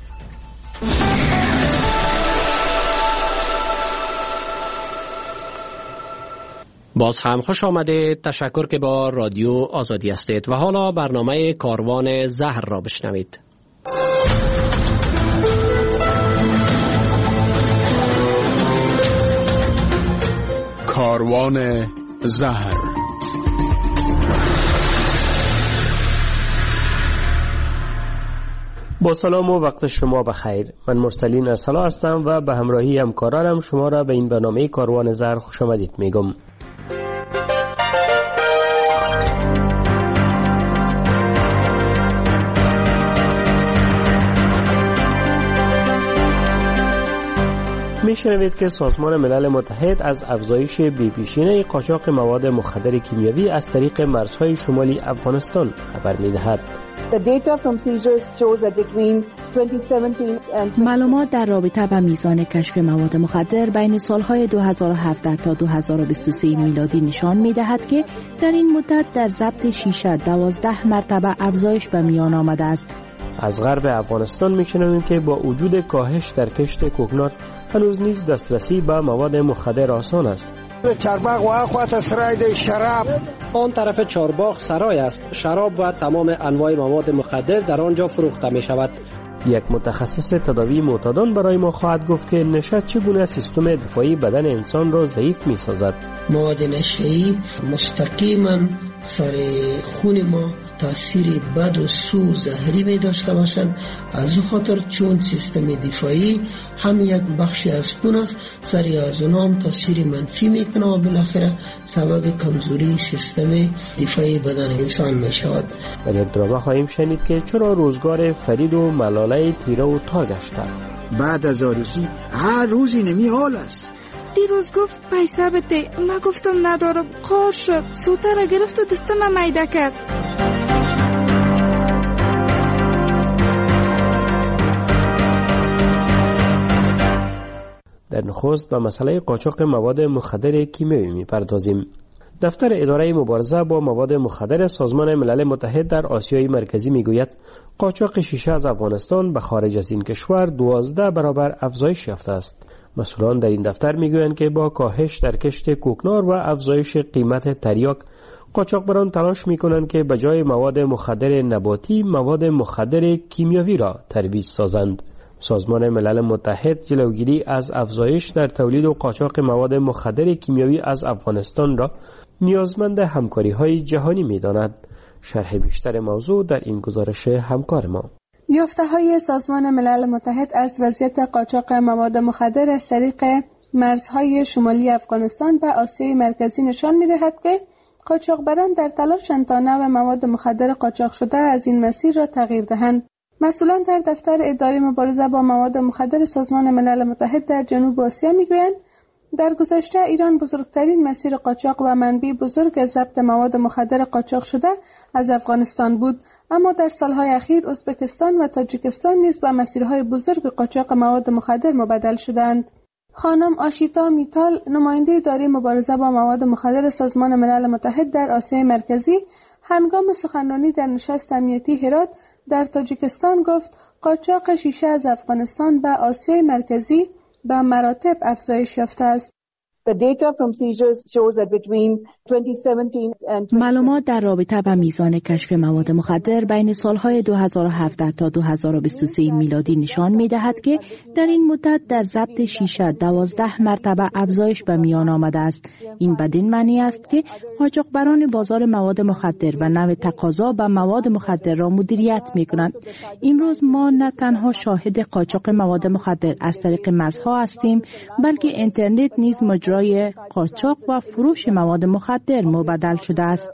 باز هم خوش آمدید. تشکر که با رادیو آزادی هستید و حالا برنامه کاروان زهر را بشنوید. کاروان زهر. با سلام و وقت شما بخیر. من مرسلین ارسلا هستم و به همراهی همکارانم شما را به این برنامه کاروان زهر خوش آمدید میگم. میشنوید که سازمان ملل متحد از افزایش بی‌پیشینه قاچاق مواد مخدر کیمیایی از طریق مرزهای شمالی افغانستان خبر میدهد. معلومات در رابطه با میزان کشف مواد مخدر بین سالهای دو هزار و هفده تا دو هزار و بیست و سه میلادی نشان می‌دهد که در این مدت در ضبط شیشه دوازده مرتبه افزایش به میان آمده است. از غرب افغانستان می‌شنویم که با وجود کاهش در کشت کوکنات هنوز نیز دسترسی به مواد مخدر آسان است. چارباغ و اخوات سرای شراب، آن طرف چارباغ سرای است. شراب و تمام انواع مواد مخدر در آنجا فروخته می شود. یک متخصص تداوی معتادان برای ما خواهد گفت که نشه چگونه سیستم دفاعی بدن انسان را ضعیف می سازد. مواد نشه‌ای مستقیما سر خون ما تاثیر بد و سو زهری می داشته باشند. از او خاطر چون سیستم دفاعی هم یک بخشی از خون است، سری از اونها هم تاثیر منفی می کنه و بالاخره سبب کمزوری سیستم دفاعی بدن انسان می شود. در یک درامه خواهیم شنید که چرا روزگار فرید و ملاله تیره و تا گشته. بعد از آرزی هر روزی نمی حال است. دیروز گفت پیسه بده، من گفتم ندارم، قار شد، سوته را گرفت و دستم میده کرد. در نخست به مسئله قاچاق مواد مخدر کیمیایی می‌پردازیم. دفتر اداره مبارزه با مواد مخدر سازمان ملل متحد در آسیای مرکزی میگوید قاچاق شیشه از افغانستان به خارج از این کشور دوازده برابر افزایش یافته است. مسئولان در این دفتر میگویند که با کاهش در کشت کوکنار و افزایش قیمت تریاک، قاچاقبران تلاش میکنند که به جای مواد مخدر نباتی مواد مخدر کیمیاوی را ترویج سازند. سازمان ملل متحد جلوگیری از افزایش در تولید و قاچاق مواد مخدر کیمیاوی از افغانستان را نیازمند همکاری‌های جهانی می‌داند. شرح بیشتر موضوع در این گزارش همکار ما. یافته‌های سازمان ملل متحد از وضعیت قاچاق مواد مخدر از طریق مرزهای شمالی افغانستان و آسیای مرکزی نشان می‌دهد که قاچاقبران در تلاشند تا نوع مواد مخدر قاچاق شده از این مسیر را تغییر دهند. مسئولان در دفتر اداره مبارزه با مواد مخدر سازمان ملل متحد در جنوب آسیا میگویند در گذشته ایران بزرگترین مسیر قاچاق و منبع بزرگ ضبط مواد مخدر قاچاق شده از افغانستان بود، اما در سالهای اخیر ازبکستان و تاجیکستان نیز به مسیرهای بزرگ قاچاق مواد مخدر مبدل شدند. خانم آشیتا میتال، نماینده اداره مبارزه با مواد مخدر سازمان ملل متحد در آسیای مرکزی، هنگام سخنرانی در نشست امنیتی هرات در تاجیکستان گفت قاچاق شیشه از افغانستان به آسیای مرکزی به مراتب افزایش یافته است. معلومات در رابطه با میزان کشف مواد مخدر بین سالهای دو هزار و هفده تا دو هزار و بیست و سه میلادی نشان می‌دهد که در این مدت در ضبط شیشه دوازده مرتبه افزایش به میان آمده است. این بدین معنی است که قاچاقبران بازار مواد مخدر و نوع تقاضا به مواد مخدر را مدیریت می‌کنند. امروز ما نه تنها شاهد قاچاق مواد مخدر از طریق مرزها هستیم، بلکه اینترنت نیز مجرای قاچاق و فروش مواد مخدر مبدل شده است.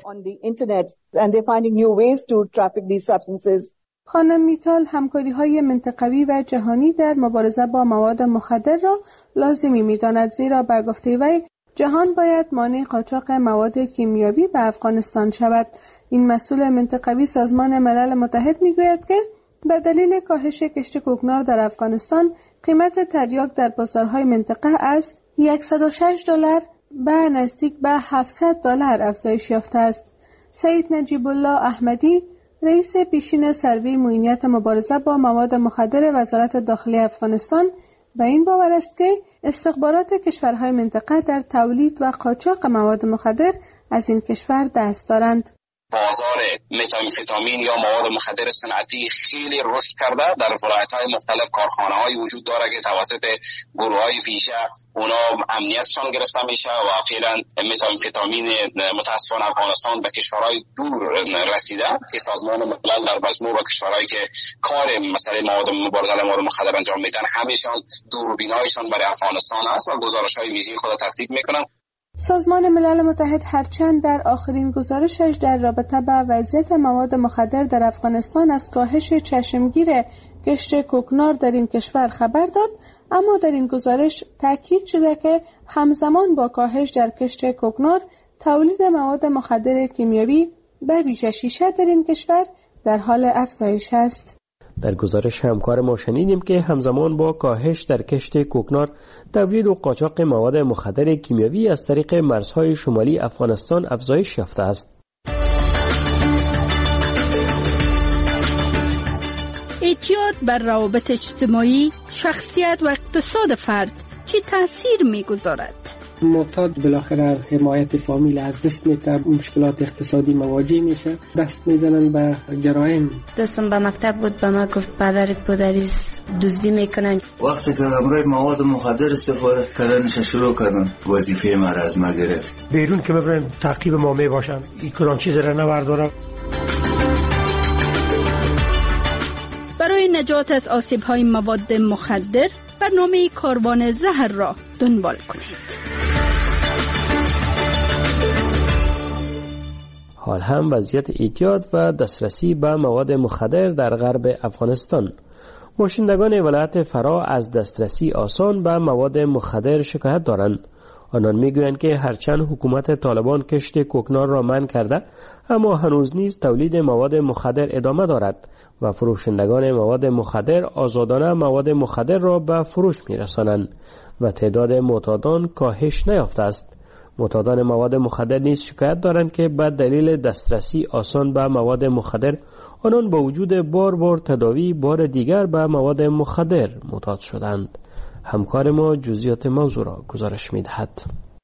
خانم میتال همکاری‌های منطقوی و جهانی در مبارزه با مواد مخدر را لازمی می‌داند، زیرا به گفته وی جهان باید مانع قاچاق مواد کیمیاوی به افغانستان شود. این مسئول منطقوی سازمان ملل متحد میگوید که به دلیل کاهش کشت کوکنار در افغانستان قیمت تریاک در بازارهای منطقه از صد و شش دلار به نزدیک به هفتصد دلار افزایش یافته است. سید نجیب الله احمدی، رئیس پیشین سروی معینیت مبارزه با مواد مخدر وزارت داخلی افغانستان، به این باور است که استخبارات کشورهای منطقه در تولید و قاچاق مواد مخدر از این کشور دست دارند. بازار متامفتامین یا مواد مخدر صنعتی خیلی رشد کرده. در ولایت‌های مختلف کارخانه‌هایی وجود داره که توسط گروه‌های فیشه اونا امنیتشان گرفته میشه و فعلا متامفتامین متاسفانه افغانستان به کشورهای دور رسیده که سازمان ملل در مجموع با کشورهایی که کار مسئله مواد مبارزه با مواد مخدر انجام میدن همیشان دوربینایشان برای افغانستان است و گزارش‌های ویژه‌ای خود ترتیب میکنن. سازمان ملل متحد هرچند در آخرین گزارشش در رابطه با وضعیت مواد مخدر در افغانستان از کاهش چشمگیر کشت کوکنار در این کشور خبر داد، اما در این گزارش تاکید شده که همزمان با کاهش در کشت کوکنار تولید مواد مخدر کیمیاوی به ویژه شیشه در این کشور در حال افزایش است. در گزارش همکار ما شنیدیم که همزمان با کاهش در کشت کوکنار، تولید و قاچاق مواد مخدر کیمیاوی از طریق مرزهای شمالی افغانستان افزایش یافته است. اعتیاد بر روابط اجتماعی، شخصیت و اقتصاد فرد چه تأثیر می‌گذارد؟ معتاد بالاخره حمایت فامیل از دست میده، مشکلات اقتصادی مواجه میشه، دست میزنن به جرایم. دوستم به مکتب بود، به ما گفت پدرت پدریس دزدی میکنن. وقتی که امروی مواد مخدر استفاده کردنش شروع کردن، وظیفه ما را از ما گرفت. بیرون که ببرن تعقیب ما میباشن، این کدام چیز را نبردارم. برای نجات از آسیب‌های مواد مخدر برنامه کاروان زهر را دنبال کنید. حال هم وضعیت اعتیاد و دسترسی به مواد مخدر در غرب افغانستان. باشندگان ولایت فرا از دسترسی آسان به مواد مخدر شکایت دارند. آنان میگویند که هرچند حکومت طالبان کشت کوکنار را منع کرده، اما هنوز نیز تولید مواد مخدر ادامه دارد و فروشندگان مواد مخدر آزادانه مواد مخدر را به فروش میرسانند و تعداد معتادان کاهش نیافته است. معتادان مواد مخدر نیز شکایت دارند که به دلیل دسترسی آسان به مواد مخدر آنان با وجود بار بار تداوی بار دیگر به مواد مخدر معتاد شدند. همکار ما جزئیات موضوع را گزارش می‌دهد.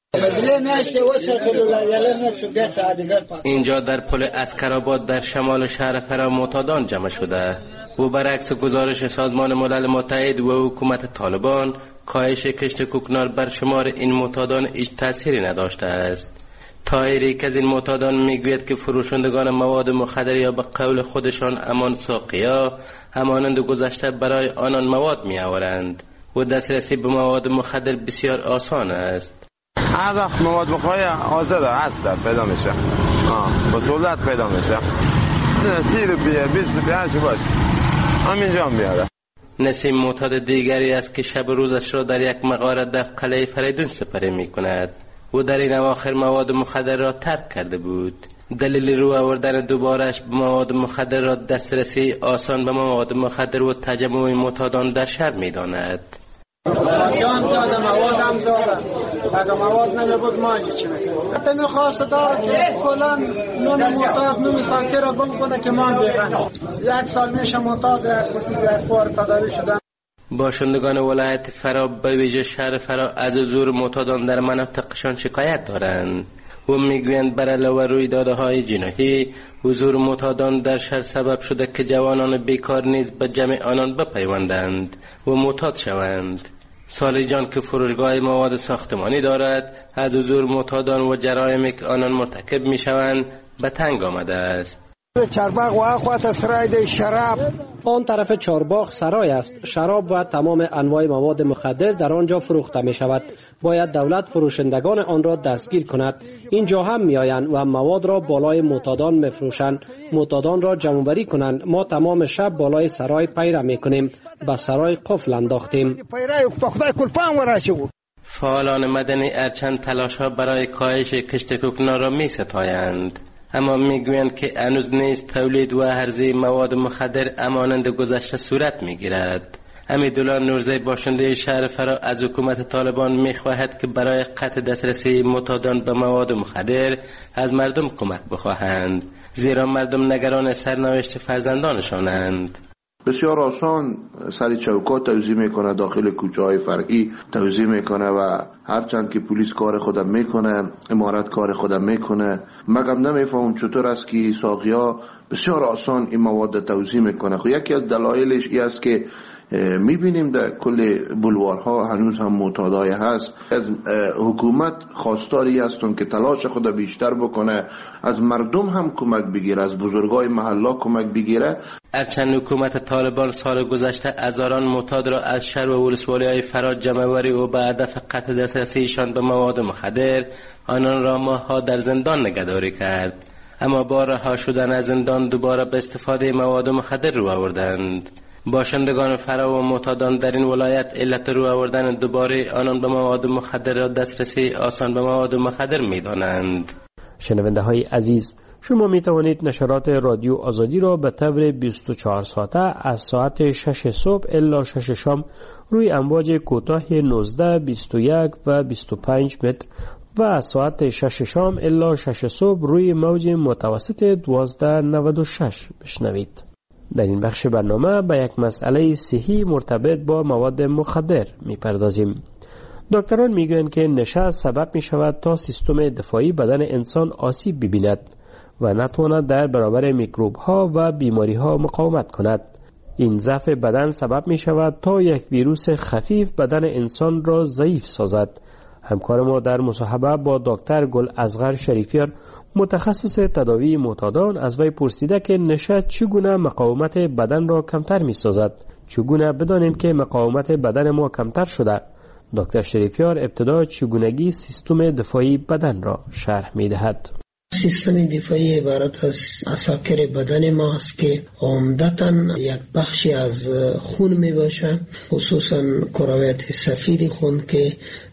اینجا در پل عسکرآباد در شمال شهر فرا معتادان جمع شده و برعکس گزارش سازمان ملل متحد و حکومت طالبان، کاهش کشت کوکنار بر شمار این معتادان هیچ تأثیری نداشته است. طاهری که از این معتادان میگوید که فروشندگان مواد مخدر یا به قول خودشان امان ساقیا همانند گذشته برای آنان مواد می آورند و دسترسی به مواد مخدر بسیار آسان است. هر وقت مواد مخدر آزاد هست پیدا میشه، آه با سهولت پیدا میشه. سی روپیه بیست روپیه هرچی باشه همینجا میاره. نسیم معتاد دیگری است که شب روزش را در یک مغاره در قلعه فریدون سپری می کند و در این اواخر مواد مخدر را ترک کرده بود. دلیل رو آوردن دوبارش به مواد مخدر را دسترسی آسان به مواد مخدر و تجمع معتادان در شهر می داند. جان داده مواد هم داده، اگه مواد نمی بود ما چی میکنم؟ حتی میخواست داره که کلا نون معتاد نون ساکه را بم کنه که ما بیغن یک سال میشه معتاد یک بار تداوی شدن. باشندگان ولایت فرا به ویژه شهر فرا از حضور معتادان در مناطقشان شکایت دارند و میگویند بر علاوه رویدادهای جنایی حضور معتادان در شهر سبب شده که جوانان بیکار نیز به جمع آنان بپیوندند و معتاد شوند. سالی جان که فروشگاه مواد ساختمانی دارد از حضور معتادان و جرایمی که آنان مرتکب میشوند به تنگ آمده است. چارباغ و اخوات سرای شراب، آن طرف چارباغ سرای است. شراب و تمام انواع مواد مخدر در آنجا فروخته می شود. باید دولت فروشندگان آن را دستگیر کند. اینجا هم می آیند و مواد را بالای معتادان می فروشند. معتادان را جمع‌آوری کنند. ما تمام شب بالای سرای پیره می کنیم. به سرای قفل انداختیم. فعالان مدنی ارچند تلاش‌ها برای کاهش کشت کوکنار را می ستایند، اما میگویند که هنوز نیز تولید و عرضه مواد مخدر همانند گذشته صورت میگیرد. حمیدالله نورزی باشنده شهر فرا از حکومت طالبان میخواهد که برای قطع دسترسی معتادان به مواد مخدر از مردم کمک بخواهند، زیرا مردم نگران سرنوشت فرزندانشانند. بسیار آسان سر چوکات توزیع میکنه، داخل کوچه های فرعی توزیع میکنه و هرچند که پلیس کار خودم میکنه، امارت کار خودم میکنه، مگم نمیفهم چطور است که ساقیا بسیار آسان این مواد توزیع میکنه. خب یکی از دلایلش این است که میبینیم در کل بلوارها هنوز هم معتادای هست. از حکومت خواستاری هستن که تلاش خود بیشتر بکنه، از مردم هم کمک بگیره، از بزرگای محله کمک بگیره. هرچند حکومت طالبان سال گذشته هزاران معتاد را از شهر و ولسوالی‌های فرا جمع‌آوری و به هدف قطع دسترسیشان به مواد مخدر آنان را ماه‌ها در زندان نگهداری کرد، اما با رها شدن از زندان دوباره به استفاده مواد مخدر رو آوردند. باشندگان فرا و معتادان در این ولایت علت رو آوردن دوباره آنان به مواد مخدر را دسترسی آسان به مواد مخدر می‌دانند. شنونده های عزیز، شما می توانید نشرات رادیو آزادی را به طور بیست و چهار ساعته از ساعت شش صبح الی شش شام روی امواج کوتاه نوزده، بیست و یک و بیست و پنج متر و از ساعت شش شام الی شش صبح روی موج متوسط دوازده نود و شش بشنوید. در این بخش برنامه به یک مسئله صحی مرتبط با مواد مخدر می پردازیم. دکتران می گویند که نشه سبب می شود تا سیستم دفاعی بدن انسان آسیب ببیند و نتواند در برابر میکروب ها و بیماری ها مقاومت کند. این ضعف بدن سبب می شود تا یک ویروس خفیف بدن انسان را ضعیف سازد. همکار ما در مصاحبه با دکتر گل اصغر شریفیار متخصص تداوی معتادان از وی پرسیده که نشه چگونه مقاومت بدن را کمتر می سازد. چگونه بدانیم که مقاومت بدن ما کمتر شده؟ دکتر شریفیار ابتدا چگونگی سیستم دفاعی بدن را شرح می دهد. سیستم دفاعی عبارت از عساکر بدن ما است که عمدتاً یک بخشی از خون می باشه، خصوصاً کرویت سفید خون که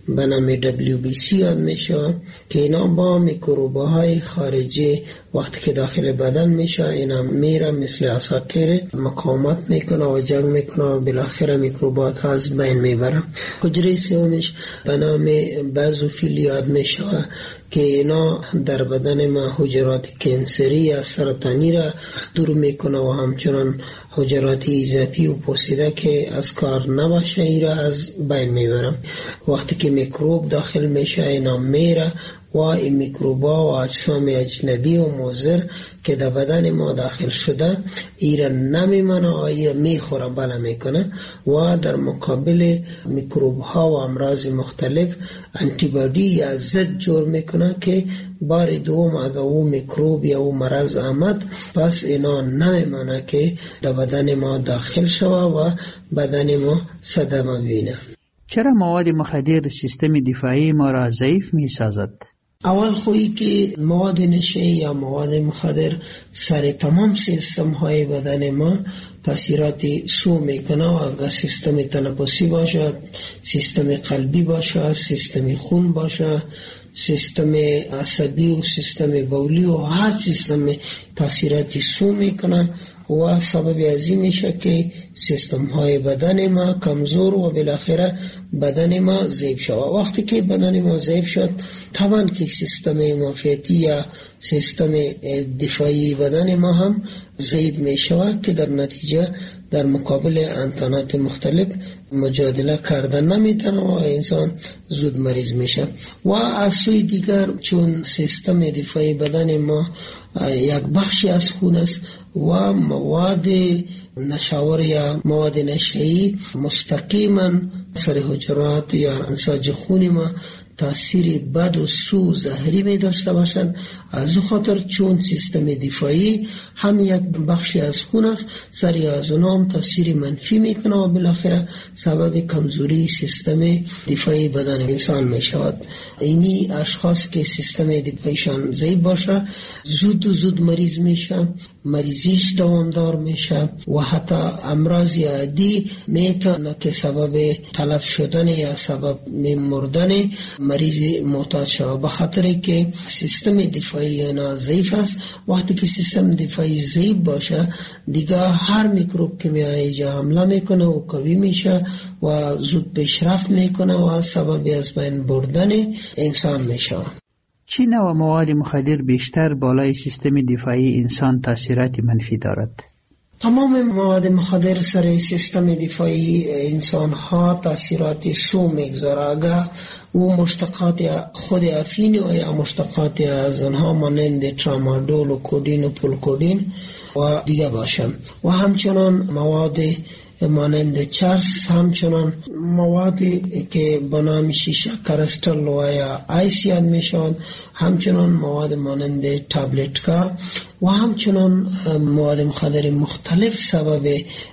به نام دبلیو بی سی یاد میشه که اینا با میکروب‌های خارجی وقتی که داخل بدن میشه اینا میره مثل عساکر مقاومت میکنه و جنگ میکنه و بالاخره میکروبات ها از بین میبره. حجره سومش به نام بازوفیل یاد میشه که اینا در بدن ما حجرات کانسری یا سرطانی را دور میکنه و همچنان حجرات اضافی و پوسیده که از کار نباشه ای را از بین میبرم. وقتی که میکروب داخل میشه اینا میره و این میکروبا و اجسام اجنبی و مضر که در بدن ما داخل شده ایرا نمیمانه و ایرا میخوره بله میکنه و در مقابل میکروب ها و امراض مختلف انتیبادی یا ضد جور میکنه که بار دوم اگر او میکروب یا او مرض آمد پس اینا نمیمانه که در بدن ما داخل شوه و بدن ما صدمه بینه. چرا مواد مخدر سیستم دفاعی ما را ضعیف می سازد؟ اول خویی که مواد نشه یا مواد مخدر سر تمام سیستم های بدن ما تاثیرات سو میکنه و اگر سیستم تنفسی باشه، سیستم قلبی باشه، سیستم خون باشه، سیستم عصبی و سیستم بولی و هر سیستم تاثیرات سو میکنه و سبب ازی میشه که سیستم های بدن ما کمزور و بالاخره بدن ما ضعیف شد. وقتی که بدن ما ضعیف شد طبعا که سیستم مناعتی یا سیستم دفاعی بدن ما هم ضعیف میشه که در نتیجه در مقابل انتانات مختلف مجادله کردن نمیتونه و انسان زود مریض میشه. و از سوی دیگر چون سیستم دفاعی بدن ما یک بخشی از خون است و مواد نشاور یا مواد نشه‌ای مستقیما سر حجرات یا انساج خون ما تاثیر بد و سو زهری می داشته باشند. از او خاطر چون سیستم دفاعی هم یک بخشی از خون است سری از اونام تاثیر منفی میکنه و بالاخره سبب کمزوری سیستم دفاعی بدن انسان می شود. اینی اشخاص که سیستم دفاعیشان ضعیف باشه زود و زود مریض میشه، مریضیش دوامدار میشه و حتی امراض عادی میتونه که سبب تلف شدن یا سبب مردن مریض معتاد شود، به خاطر که سیستم دفاعی اینا ضعیف است. وقتی که سیستم دفاعی ضعیف باشه دیگه هر میکروب که میاد اینجا حمله میکنه و قوی میشه و زود پیشرفت میکنه و سبب از بین بردن انسان میشه. چی نوع مواد مخدر بیشتر بالای سیستم دفاعی انسان تاثیرات منفی دارد؟ تمام مواد مخدر سر سیستم دفاعی انسان ها تاثیرات سو میگذاره. اگر او مشتقات خود افین و یا مشتقات از آنها مانند ترامادول و کودین و پولکودین و دیگه باشن و همچنان مواد مانند چرس، همچنان موادی که به نام شیشه کرستل و یا آیس یاد میشوند، همچنان مواد مانند تابلتکا و همچنان مواد مخدر مختلف سبب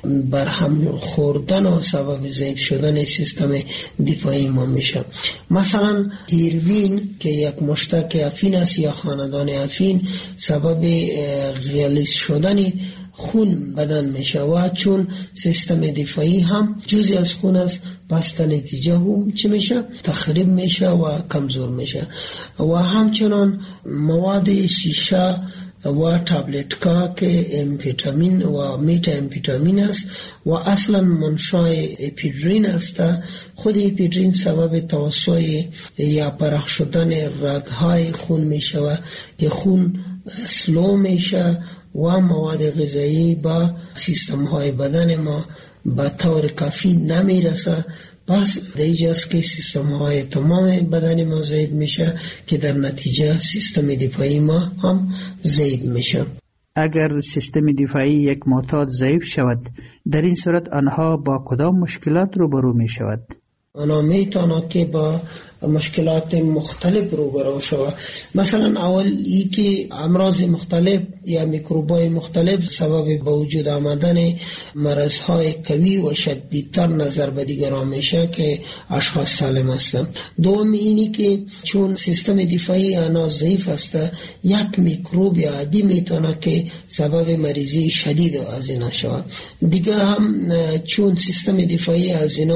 برهم خوردن و سبب ضعیف شدن سیستم دفاعی ما میشه. مثلا هیروین که یک مشتق افین است یا خاندان افین سبب غلیظ شدن خون بدن میشه و چون سیستم دفاعی هم جزی از خون است پس در نتیجه هم چی میشه؟ تخریب میشه و کمزور میشه. و همچنان مواد شیشه و تابلتکا که امفیتامین و میتا امفیتامین است و اصلا منشای اپیدرین است. خود اپیدرین سبب توسع یا پرخ شدن رگهای خون میشه و که خون سلو میشه و مواد غذایی با سیستم های بدن ما به طور کافی نمیرسه. پس دیجاست که سیستم های تمام بدن ما ضعیف میشه که در نتیجه سیستم دفاعی ما هم ضعیف میشه. اگر سیستم دفاعی یک معتاد ضعیف شود در این صورت آنها با کدام مشکلات روبرو می شود؟ آنها میتونه که با مشکلات مختلف روبرو شود. مثلا اول ای که امراض مختلف یا میکروبای مختلف سبب به وجود آمدن مرضهای قوی و شدیدتر نظر به دیگران میشه که اشخاص سالم هستند. دوم اینی که چون سیستم دفاعی آنها ضعیف است یک میکروب عادی میتونه که سبب مریضی شدید از اینا شود. دیگه هم چون سیستم دفاعی از اینا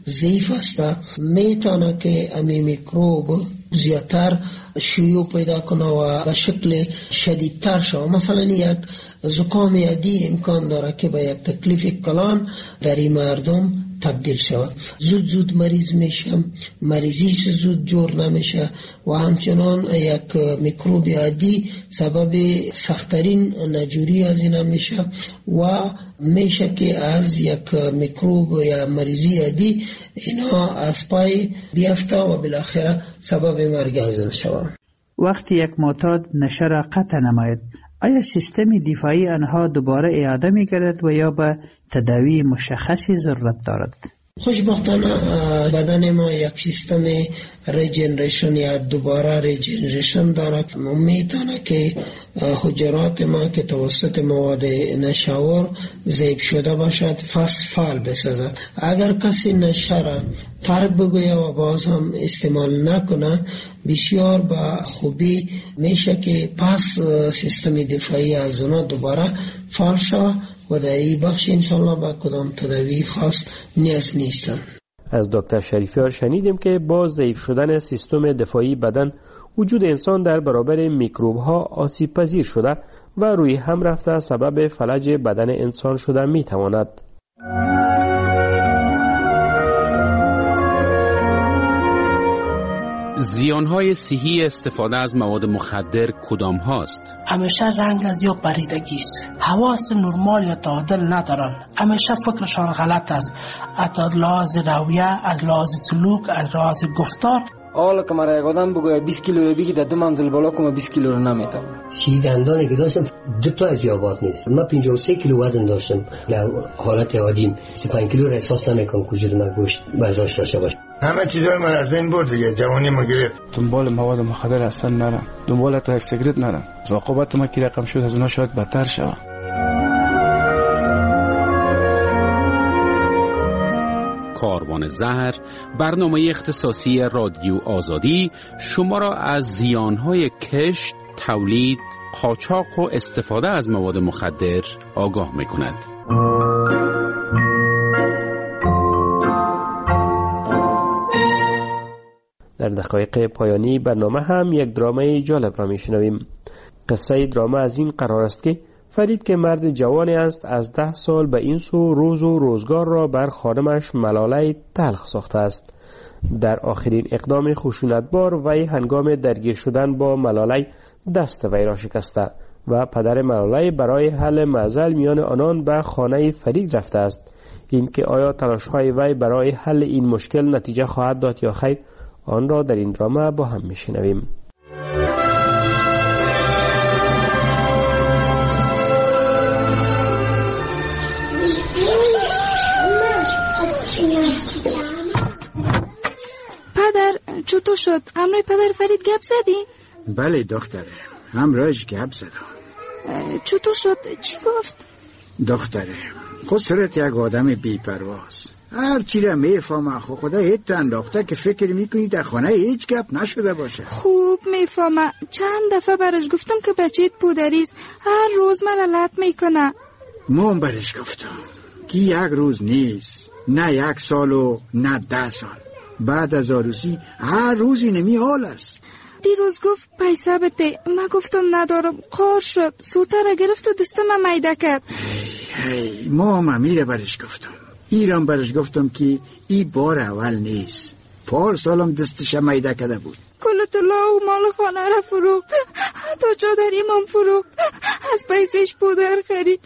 ضعیف است، میتونه که امی میکروب زیادتر شیوع پیدا کنه و به شکل شدیدتر شود. مثلا یک زکام عادی امکان داره که به یک تکلیف کلان در این مردم تبدیل شود. زود زود مریض میشه، مریضیش زود جور نمیشه و همچنان یک میکروب عادی سبب سختترین نجوری از این میشه و میشه که از یک میکروب یا مریضی عادی اینا از پای بیفته و بالاخره سبب مرگ از این شود. وقتی یک معتاد نشه را قطع نماید، آیا سیستم دفاعی آنها دوباره اعاده می گردد و یا به تداوی مشخصی ضرورت دارد؟ خوشبختانه بدن ما یک سیستم ریجنریشن یا دوباره ریجنریشن دارد. میتونه که حجرات ما که توسط مواد نشاور ضعیف شده باشد فصل فعال بسازد. اگر کسی نشه را ترک بگوید و باز هم استعمال نکنه، بسیار با خوبی میشه که پس سیستم دفاعی از اونا دوباره فعال شود و در این بخش انشالله با کدام تداوی خاص نیاز نیستن. از دکتر شریفیار شنیدیم که با ضعیف شدن سیستم دفاعی بدن وجود انسان در برابر میکروب ها آسیب پذیر شده و روی هم رفته سبب فلج بدن انسان شده می تواند. زیانهای صحی استفاده از مواد مخدر کدام هاست؟ همیشه رنگ از یا بریدگی است، حواس نرمال یا تعادل ندارن، همیشه فکرشان غلط است، از لحاظ رویه، از لحاظ سلوک، از لحاظ گفتار. حالا که مرا یک آدم بگوید بیست کیلو رو بگی در دو منزل بالا کنم بیست کیلو رو نمیتونم. سی دندانی که داشتم دو تا از یابات نیست. من پنجاه و سه کیلو وزن داشتم. در حالت عادیم سی و پنج کیلو را احساس نمیکنم که وجود من گوشت برداشت داشته باشه. همه چیزای من از بین برد دیگه، جوانی ما گرفت. دنبال مواد مخدر اصلا نرم، دنبال تا یک سیگرت نرم. عاقبت ما کی رقم شد از اونها شاید بدتر شود. کاروان زهر، برنامه اختصاصی رادیو آزادی شما را از زیانهای کشت، تولید، قاچاق و استفاده از مواد مخدر آگاه می‌کند. در دقایق پایانی برنامه هم یک درامای جالب را میشنویم. قصه دراما از این قرار است که فرید که مرد جوانی است از ده سال به این سو روز و روزگار را بر خانمش ملاله تلخ ساخته است. در آخرین اقدام خشونتبار وی هنگام درگیر شدن با ملاله دست وی را شکسته و پدر ملاله برای حل معضل میان آنان به خانه فرید رفته است. این که آیا تلاش‌های وی برای حل این مشکل نتیجه خواهد داد یا خیر، آن را در این دراما با هم میشنویم. پدر چطور شد؟ همراه پدر فرید گپ زدی؟ بله دختره، همراهش گپ زدم. چطور شد؟ چی گفت؟ دختره خود صورت یک آدم بی‌پرواز، هر چی را میفهمه. خو خدا هیچ انداخته که فکر میکنی در خانه هیچ گپ نشده باشه. خوب میفهمه، چند دفعه برش گفتم که بچه‌ت پودریست، هر روز من لط میکنه. من برش گفتم که یک روز نیست، نه یک سال و نه ده سال. بعد از عروسی هر روزی نمی حال است. دیروز گفت پیسه بده، من گفتم ندارم، قار شد، سوته را گرفت و دست من میده کرد. هی هی ما هم میره برش گفتم، ایران برش گفتم که ای بار اول نیست، پار سالم دستش میده کرده بود. کل طلا و مال خانه را فروخت، حتی چادریم هم فروخت، از پیسش پودر خرید.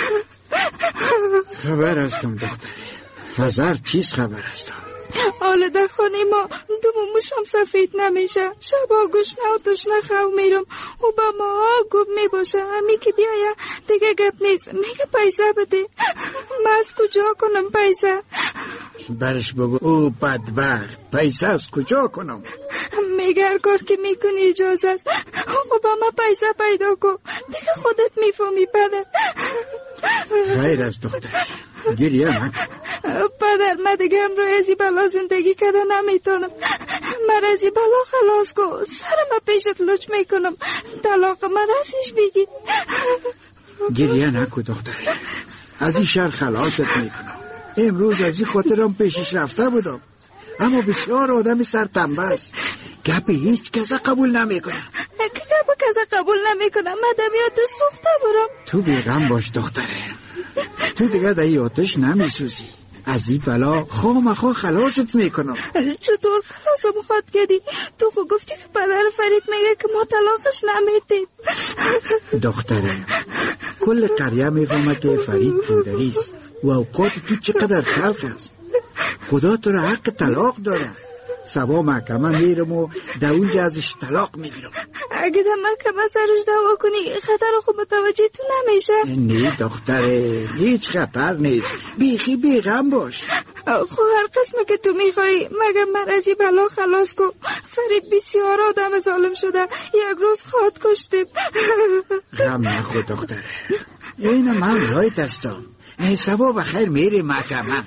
خبر هستم دختره، هزار چیز خبر هستم. حالا در خانه ما دو موشم سفید نمیشه، شبا گشنه و تشنه خو میرم و با ما گفت میباشه همی که بیایه دیگه گپ نیست. میگه پیسه بده، من از کجا کنم پیسه؟ برش بگو او بدبخت پیسه از کجا کنم؟ میگه هر کار که میکنی اجازه است. خب با ما پیسه پیدا کن، دیگه خودت میفهمی پدر. خیر از دختر، گریه نکن. پدر من دیگه امرو ازی بلا زندگی کده نمیتونم، من ازی بلا خلاص کن، سرم پیشت لچ میکنم، طلاق من ازیش بگی. گریه نکن دختر، از این شر خلاصت میکنم. امروز از این خاطرم پیشش رفته بودم، اما بسیار آدم سرتنبه است، گپ هیچ کس قبول نمیکنه. که گپ کس قبول نمیکنه مدمیات سوخته برم. تو بیغم باش دختره، تو دیگه در این آتش نمیسوزی. از این بلا خامخا خلاصت میکنم. چطور خلاصم خواد کردی؟ تو خود گفتی که پدر فرید میگه که ما طلاقش نمیدیم. دختره کل قریه میفهمه که فرید پودریست و اوقات تو چقدر تلخ است. خدا تو را حق طلاق داره. سبا محکمه میرم و در اونجا ازش طلاق میگیرم. اگه در محکمه سرش دعوا کنی خطر خود متوجه تو نمیشه؟ نه دختره هیچ خطر نیست، بیخی بیغم باش. خب هر قسمه که تو میخوایی مگر من از این بلا خلاص کن. فرید بسیار آدم ظالم شده، یک روز خود کشتیم. غم نخور دختره، این من رایت هستم. سبا بخیر میری محکمه.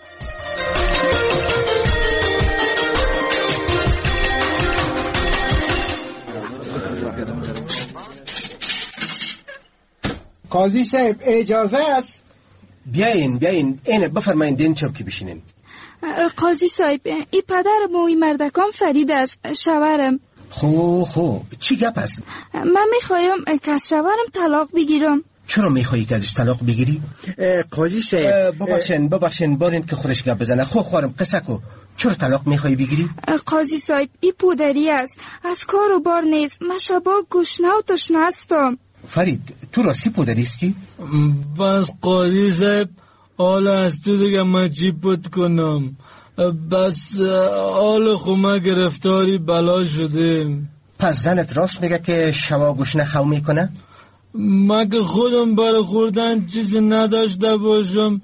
قاضی صاحب اجازه است؟ بیاین بیاین اینه بفرمایین دین چوکی بشینین. قاضی صاحب این پدرم و این مردکان فرید است، شوهرم. خو خو چی گپ است؟ من میخوایم که از شوهرم طلاق بگیرم. چرا میخوایی که ازش طلاق بگیری؟ قاضی صاحب ببخشین ببخشین بارین که خودش گپ بزنه. خو خوارم قصه کو، چرا طلاق میخوایی بگیری؟ قاضی صاحب این پودری است، از کار و بار نیست. من شبا گشنه و تشنه هستم. فرید تو راستی پودریستی؟ بس قاضی صاحب حال از تو دیگه من چی پود کنم؟ بس حال خومه گرفتاری بلا شدیم. پس زنت راست میگه که شوا گشنه خو میکنه؟ مگه خودم برای خوردن چیزی نداشته باشم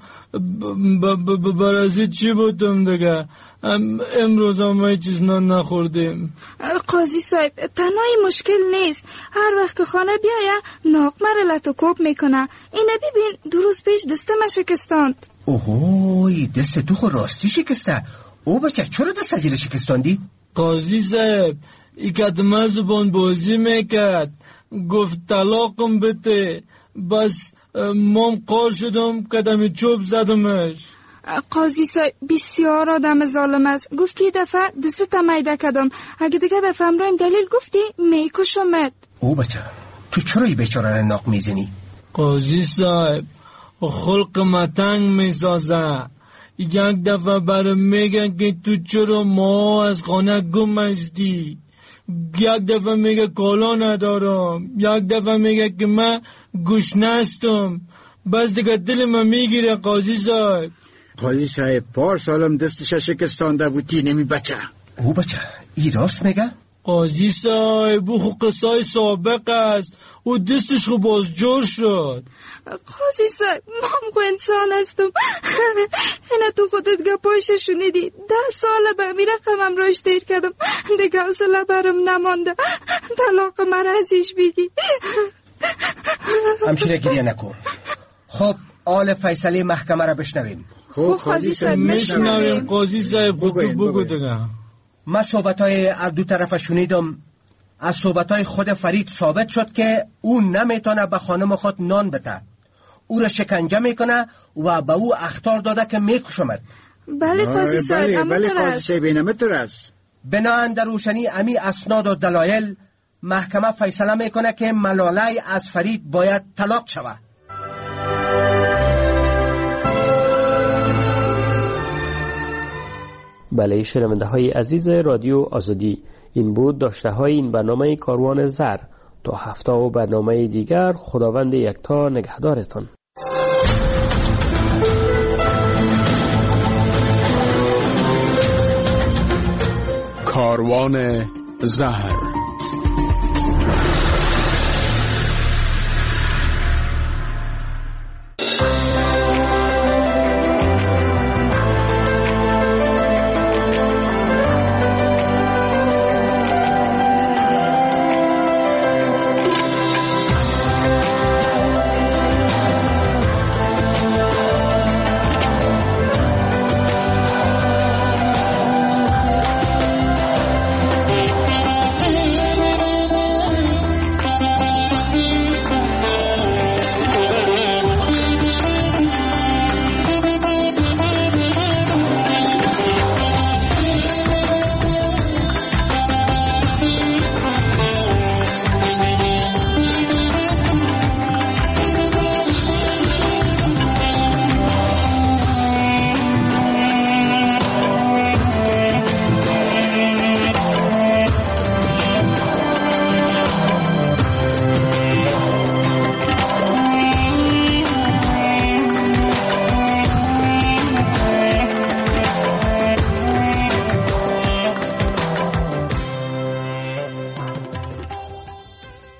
برازی چی بودم دیگه؟ امروز هم هیچ چیز نخوردیم. قاضی صاحب تنهایی مشکل نیست، هر وقت که خانه بیایه ناق مره لطوکوب میکنه. اینه ببین دو روز پیش دسته ما شکستاند. اوهوی دست تو خود راستی شکسته؟ او بچه چرا دست زیر شکستاندی؟ قاضی صاحب ای کدمه زبان بازی میکرد، گفت طلاقم بده، بس مام قار شدم کدمی چوب زدمش. قاضی صاحب بسیار آدم ظالم است، گفت که دفعه دست تمیده کدم، اگه دیگه دفعه امرایم دلیل گفتی میکشمت. او بچه تو چرا ای بیچاره ناق میزنی؟ قاضی صاحب خلق متنگ میسازه، یک دفعه برم میگن که تو چرا ما از خانه گم هستی، یک دفعه میگه کالا ندارم، یک دفعه میگه که من گشنه هستم. بس دیگه دل من میگیره قاضی صاحب. قاضی صاحب پار سالم دستش شکستانده بودی نمی بچه. او بچه ای راست میگه؟ قاضی صاحب او قصای سابق است، او دستش خو باز جور شد. قاضی صاحب من خو انسان هستم. اینه تو خودت گپایش شنیدی، ده ساله به امیر رقمم راش دیر کردم، دیگه حوصله برم نمانده. طلاق من ازش بگی. همشیره گریه نکن. خب آل فیصله محکمه را بشنویم. خب قاضی صاحب میشنویم. قاضی صاحب بگو بگو دیگه. من صحبتای از دو طرف شنیدم. از صحبتای خود فرید ثابت شد که او نمیتونه به خانم خود نان بده، او را شکنجه میکنه و به او اخطار داده که میکشمد. بله قاضی صاحب بله قاضی صاحب اینمتر است. بناهن در روشنی امی اسناد و دلایل محکمه فیصله میکنه که ملاله از فرید باید طلاق شود. بله شنونده های عزیز رادیو آزادی، این بود داشته های این برنامه کاروان زر. تا هفته و برنامه دیگر خداوند یکتا نگهدارتان. کاروان زهر.